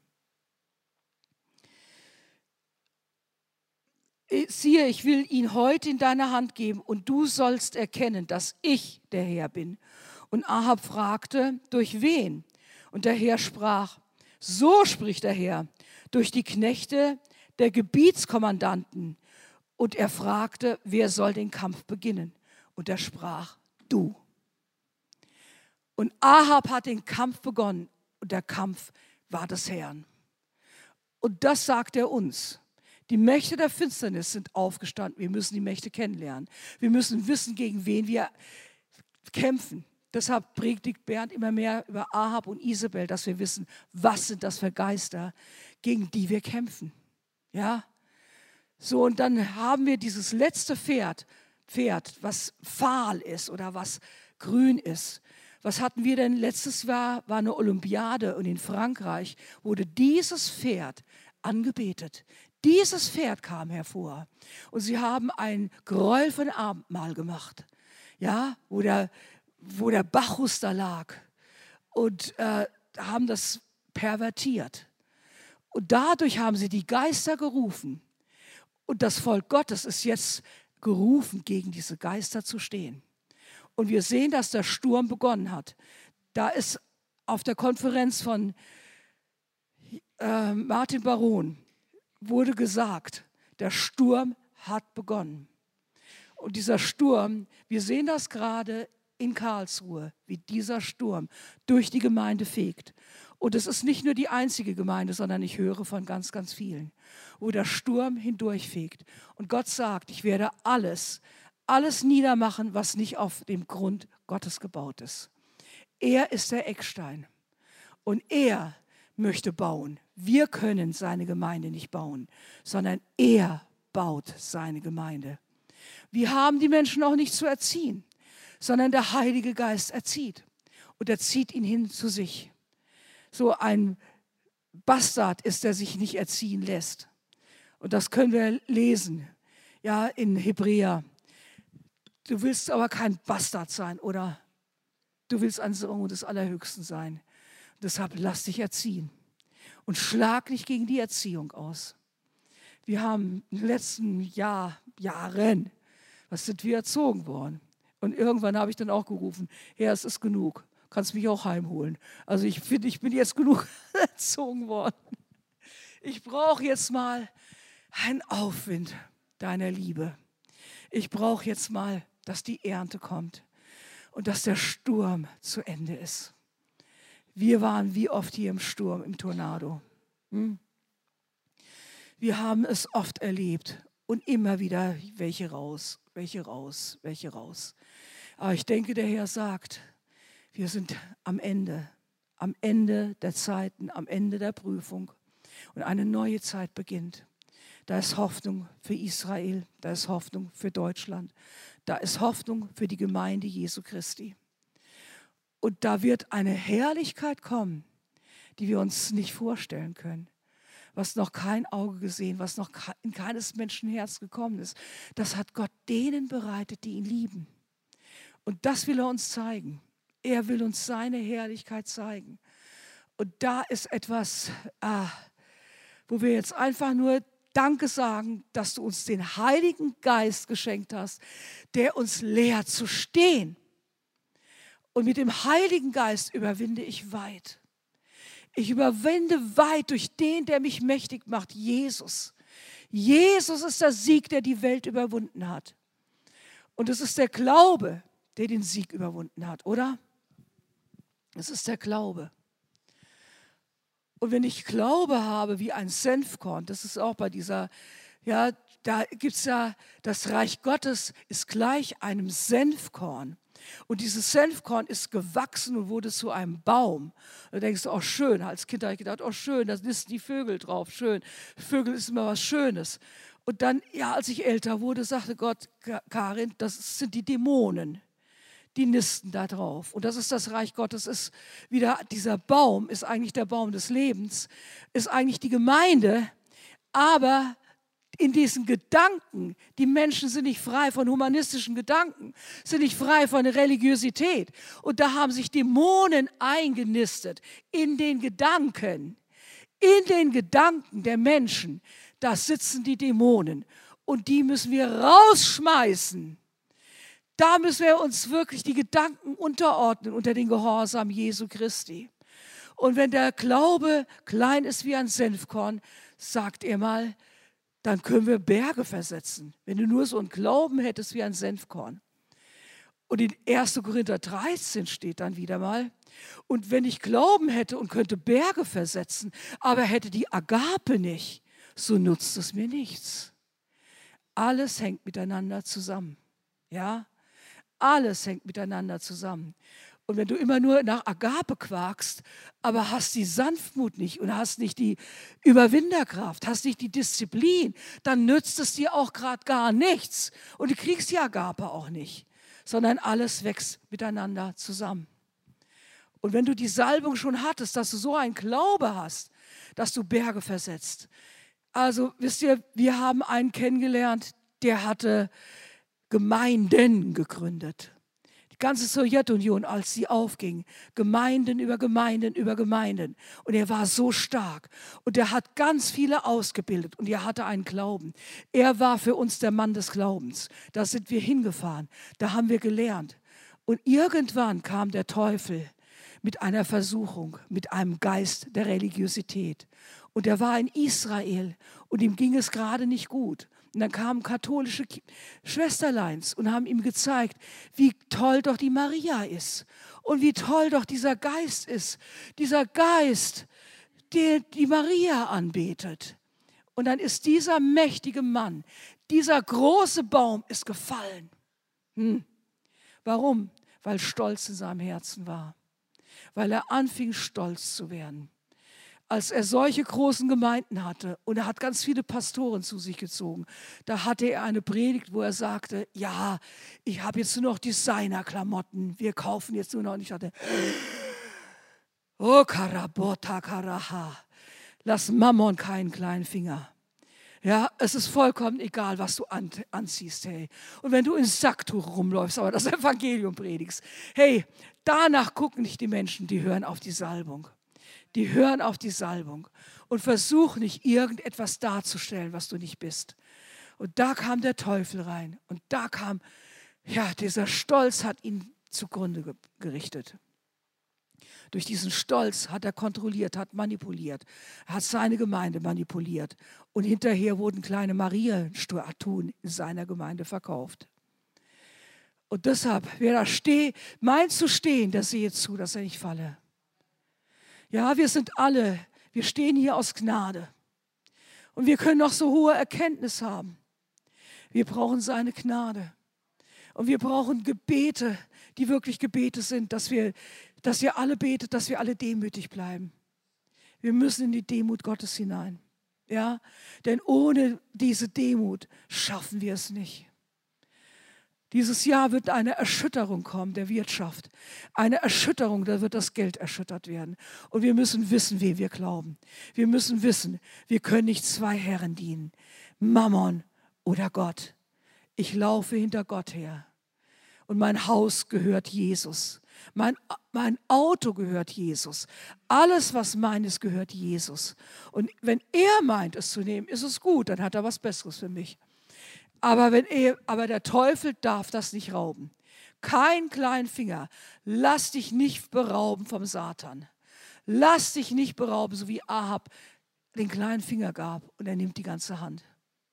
Siehe, ich will ihn heute in deine Hand geben und du sollst erkennen, dass ich der Herr bin. Und Ahab fragte, durch wen? Und der Herr sprach, so spricht der Herr, durch die Knechte der Gebietskommandanten. Und er fragte, wer soll den Kampf beginnen? Und er sprach, du. Und Ahab hat den Kampf begonnen und der Kampf war des Herrn. Und das sagt er uns. Die Mächte der Finsternis sind aufgestanden. Wir müssen die Mächte kennenlernen. Wir müssen wissen, gegen wen wir kämpfen. Deshalb predigt Bernd immer mehr über Ahab und Isabel, dass wir wissen, was sind das für Geister, gegen die wir kämpfen. Ja? So, und dann haben wir dieses letzte Pferd, Pferd, was fahl ist oder was grün ist. Was hatten wir denn letztes Jahr? War eine Olympiade und in Frankreich wurde dieses Pferd angebetet. Dieses Pferd kam hervor und sie haben ein Gräuel von Abendmahl gemacht, ja, wo der, wo der Bacchus da lag und äh, haben das pervertiert. Und dadurch haben sie die Geister gerufen. Und das Volk Gottes ist jetzt gerufen, gegen diese Geister zu stehen. Und wir sehen, dass der Sturm begonnen hat. Da ist auf der Konferenz von äh, Martin Baron wurde gesagt, der Sturm hat begonnen. Und dieser Sturm, wir sehen das gerade in Karlsruhe, wie dieser Sturm durch die Gemeinde fegt. Und es ist nicht nur die einzige Gemeinde, sondern ich höre von ganz, ganz vielen, wo der Sturm hindurchfegt. Und Gott sagt, ich werde alles, alles niedermachen, was nicht auf dem Grund Gottes gebaut ist. Er ist der Eckstein und er möchte bauen. Wir können seine Gemeinde nicht bauen, sondern er baut seine Gemeinde. Wir haben die Menschen auch nicht zu erziehen, sondern der Heilige Geist erzieht und er zieht ihn hin zu sich. So ein Bastard ist, der sich nicht erziehen lässt. Und das können wir lesen, ja, in Hebräer. Du willst aber kein Bastard sein, oder? Du willst ein Sohn des Allerhöchsten sein. Deshalb lass dich erziehen und schlag nicht gegen die Erziehung aus. Wir haben in den letzten Jahr, Jahren, was sind wir erzogen worden? Und irgendwann habe ich dann auch gerufen, Herr, es ist genug, kannst mich auch heimholen. Also ich finde, ich bin jetzt genug erzogen worden. Ich brauche jetzt mal einen Aufwind deiner Liebe. Ich brauche jetzt mal, dass die Ernte kommt und dass der Sturm zu Ende ist. Wir waren wie oft hier im Sturm, im Tornado. Hm? Wir haben es oft erlebt und immer wieder welche raus, welche raus, welche raus. Aber ich denke, der Herr sagt, wir sind am Ende, am Ende der Zeiten, am Ende der Prüfung und eine neue Zeit beginnt. Da ist Hoffnung für Israel, da ist Hoffnung für Deutschland, da ist Hoffnung für die Gemeinde Jesu Christi. Und da wird eine Herrlichkeit kommen, die wir uns nicht vorstellen können, was noch kein Auge gesehen, was noch in keines Menschenherz gekommen ist. Das hat Gott denen bereitet, die ihn lieben. Und das will er uns zeigen. Er will uns seine Herrlichkeit zeigen. Und da ist etwas, ah, wo wir jetzt einfach nur Danke sagen, dass du uns den Heiligen Geist geschenkt hast, der uns lehrt zu stehen. Und mit dem Heiligen Geist überwinde ich weit. Ich überwinde weit durch den, der mich mächtig macht, Jesus. Jesus ist der Sieg, der die Welt überwunden hat. Und es ist der Glaube, der den Sieg überwunden hat, oder? Es ist der Glaube. Und wenn ich Glaube habe wie ein Senfkorn, das ist auch bei dieser, ja, da gibt es ja, das Reich Gottes ist gleich einem Senfkorn. Und dieses Senfkorn ist gewachsen und wurde zu einem Baum. Da denkst du, oh schön, als Kind habe ich gedacht, oh schön, da nisten die Vögel drauf, schön. Vögel ist immer was Schönes. Und dann, ja, als ich älter wurde, sagte Gott, Karin, das sind die Dämonen. Die nisten da drauf. Und das ist das Reich Gottes, ist wieder, dieser Baum ist eigentlich der Baum des Lebens, ist eigentlich die Gemeinde, aber in diesen Gedanken, die Menschen sind nicht frei von humanistischen Gedanken, sind nicht frei von Religiosität. Und da haben sich Dämonen eingenistet in den Gedanken, in den Gedanken der Menschen, da sitzen die Dämonen und die müssen wir rausschmeißen. Da müssen wir uns wirklich die Gedanken unterordnen unter den Gehorsam Jesu Christi. Und wenn der Glaube klein ist wie ein Senfkorn, sagt er mal, dann können wir Berge versetzen. Wenn du nur so einen Glauben hättest wie ein Senfkorn. Und in erster Korinther dreizehn steht dann wieder mal, und wenn ich Glauben hätte und könnte Berge versetzen, aber hätte die Agape nicht, so nutzt es mir nichts. Alles hängt miteinander zusammen. Ja? Alles hängt miteinander zusammen. Und wenn du immer nur nach Agape quakst, aber hast die Sanftmut nicht und hast nicht die Überwinderkraft, hast nicht die Disziplin, dann nützt es dir auch gerade gar nichts. Und du kriegst die Agape auch nicht, sondern alles wächst miteinander zusammen. Und wenn du die Salbung schon hattest, dass du so einen Glaube hast, dass du Berge versetzt, Also wisst ihr, wir haben einen kennengelernt, der hatte Gemeinden gegründet. Die ganze Sowjetunion, als sie aufging, Gemeinden über Gemeinden über Gemeinden. Und er war so stark. Und er hat ganz viele ausgebildet. Und er hatte einen Glauben. Er war für uns der Mann des Glaubens. Da sind wir hingefahren. Da haben wir gelernt. Und irgendwann kam der Teufel mit einer Versuchung, mit einem Geist der Religiosität. Und er war in Israel und ihm ging es gerade nicht gut. Und dann kamen katholische Schwesterleins und haben ihm gezeigt, wie toll doch die Maria ist und wie toll doch dieser Geist ist. Dieser Geist, der die Maria anbetet. Und dann ist dieser mächtige Mann, dieser große Baum ist gefallen. Hm. Warum? Weil Stolz in seinem Herzen war. Weil er anfing, stolz zu werden. Als er solche großen Gemeinden hatte und er hat ganz viele Pastoren zu sich gezogen, da hatte er eine Predigt, wo er sagte, ja, ich habe jetzt nur noch Designerklamotten, wir kaufen jetzt nur noch. Und ich dachte, oh Karabota Karaha, lass Mammon keinen kleinen Finger. Ja, es ist vollkommen egal, was du an, anziehst, hey. Und wenn du in Sacktuch rumläufst, aber das Evangelium predigst, hey, danach gucken nicht die Menschen, die hören auf die Salbung. Die hören auf die Salbung und versuch nicht, irgendetwas darzustellen, was du nicht bist. Und da kam der Teufel rein und da kam, ja, dieser Stolz hat ihn zugrunde ge- gerichtet. Durch diesen Stolz hat er kontrolliert, hat manipuliert, hat seine Gemeinde manipuliert und hinterher wurden kleine Marienstatuen in seiner Gemeinde verkauft. Und deshalb, wer da steht, meint zu stehen, der sehe zu, dass er nicht falle. Ja, wir sind alle, wir stehen hier aus Gnade. Und wir können noch so hohe Erkenntnis haben. Wir brauchen seine Gnade. Und wir brauchen Gebete, die wirklich Gebete sind, dass wir, dass ihr alle betet, dass wir alle demütig bleiben. Wir müssen in die Demut Gottes hinein. Ja? Denn ohne diese Demut schaffen wir es nicht. Dieses Jahr wird eine Erschütterung kommen der Wirtschaft. Eine Erschütterung, da wird das Geld erschüttert werden. Und wir müssen wissen, wem wir glauben. Wir müssen wissen, wir können nicht zwei Herren dienen. Mammon oder Gott. Ich laufe hinter Gott her. Und mein Haus gehört Jesus. Mein, mein Auto gehört Jesus. Alles, was meines, gehört Jesus. Und wenn er meint, es zu nehmen, ist es gut, dann hat er was Besseres für mich. Aber, wenn er, aber der Teufel darf das nicht rauben. Kein kleinen Finger. Lass dich nicht berauben vom Satan. Lass dich nicht berauben, so wie Ahab den kleinen Finger gab und er nimmt die ganze Hand.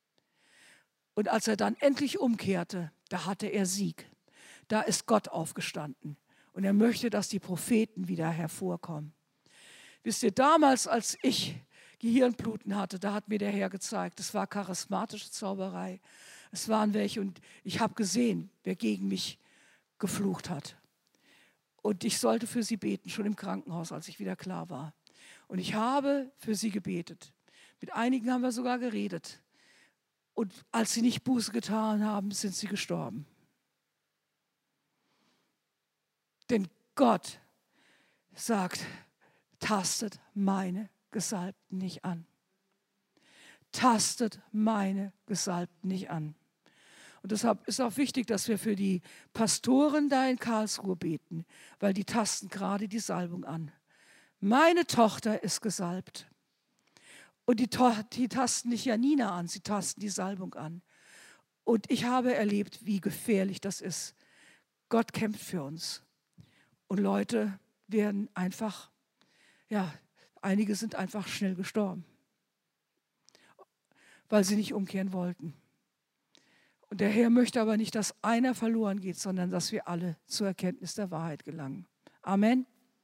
Und als er dann endlich umkehrte, da hatte er Sieg. Da ist Gott aufgestanden. Und er möchte, dass die Propheten wieder hervorkommen. Wisst ihr, damals, als ich Gehirnbluten hatte, da hat mir der Herr gezeigt, es war charismatische Zauberei. Es waren welche und ich habe gesehen, wer gegen mich geflucht hat. Und ich sollte für sie beten, schon im Krankenhaus, als ich wieder klar war. Und ich habe für sie gebetet. Mit einigen haben wir sogar geredet. Und als sie nicht Buße getan haben, sind sie gestorben. Denn Gott sagt, tastet meine Gesalbten nicht an. Tastet meine Gesalbten nicht an. Und deshalb ist auch wichtig, dass wir für die Pastoren da in Karlsruhe beten, weil die tasten gerade die Salbung an. Meine Tochter ist gesalbt. Und die, to- die tasten nicht Janina an, sie tasten die Salbung an. Und ich habe erlebt, wie gefährlich das ist. Gott kämpft für uns. Und Leute werden einfach, ja, einige sind einfach schnell gestorben, weil sie nicht umkehren wollten. Und der Herr möchte aber nicht, dass einer verloren geht, sondern dass wir alle zur Erkenntnis der Wahrheit gelangen. Amen.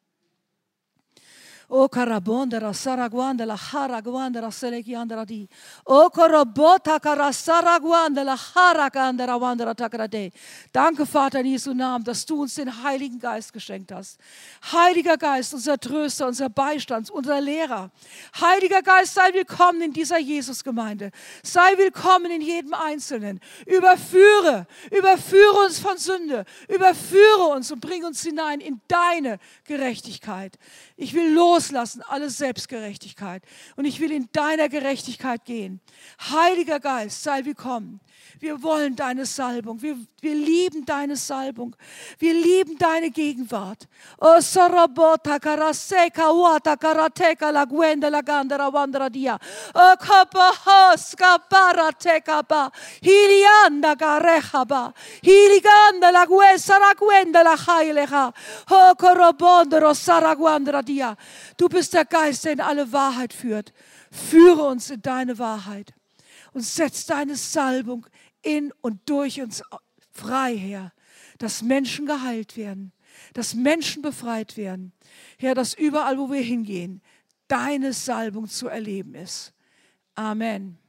O karabondera saraguandela haraguandera selegiandera di. O korobota karasaraguandela haragandera wandera takrade. Danke, Vater, in Jesu Namen, dass du uns den Heiligen Geist geschenkt hast. Heiliger Geist, unser Tröster, unser Beistand, unser Lehrer. Heiliger Geist, sei willkommen in dieser Jesusgemeinde. Sei willkommen in jedem Einzelnen. Überführe, überführe uns von Sünde. Überführe uns und bring uns hinein in deine Gerechtigkeit. Ich will los loslassen, alle Selbstgerechtigkeit. Und ich will in deiner Gerechtigkeit gehen. Heiliger Geist, sei willkommen. Wir wollen deine Salbung. Wir, wir lieben deine Salbung. Wir lieben deine Gegenwart. O sorobota karaseka wata karateka la guenda la gandara wandra dia. O kapahos kaparateka ba. Hilianda garehaba. Hiliganda la guesa la guenda la heileha. O korobondero saraguandra dia. Du bist der Geist, der in alle Wahrheit führt. Führe uns in deine Wahrheit. Und setz deine Salbung in und durch uns frei, Herr, dass Menschen geheilt werden, dass Menschen befreit werden. Herr, dass überall, wo wir hingehen, deine Salbung zu erleben ist. Amen.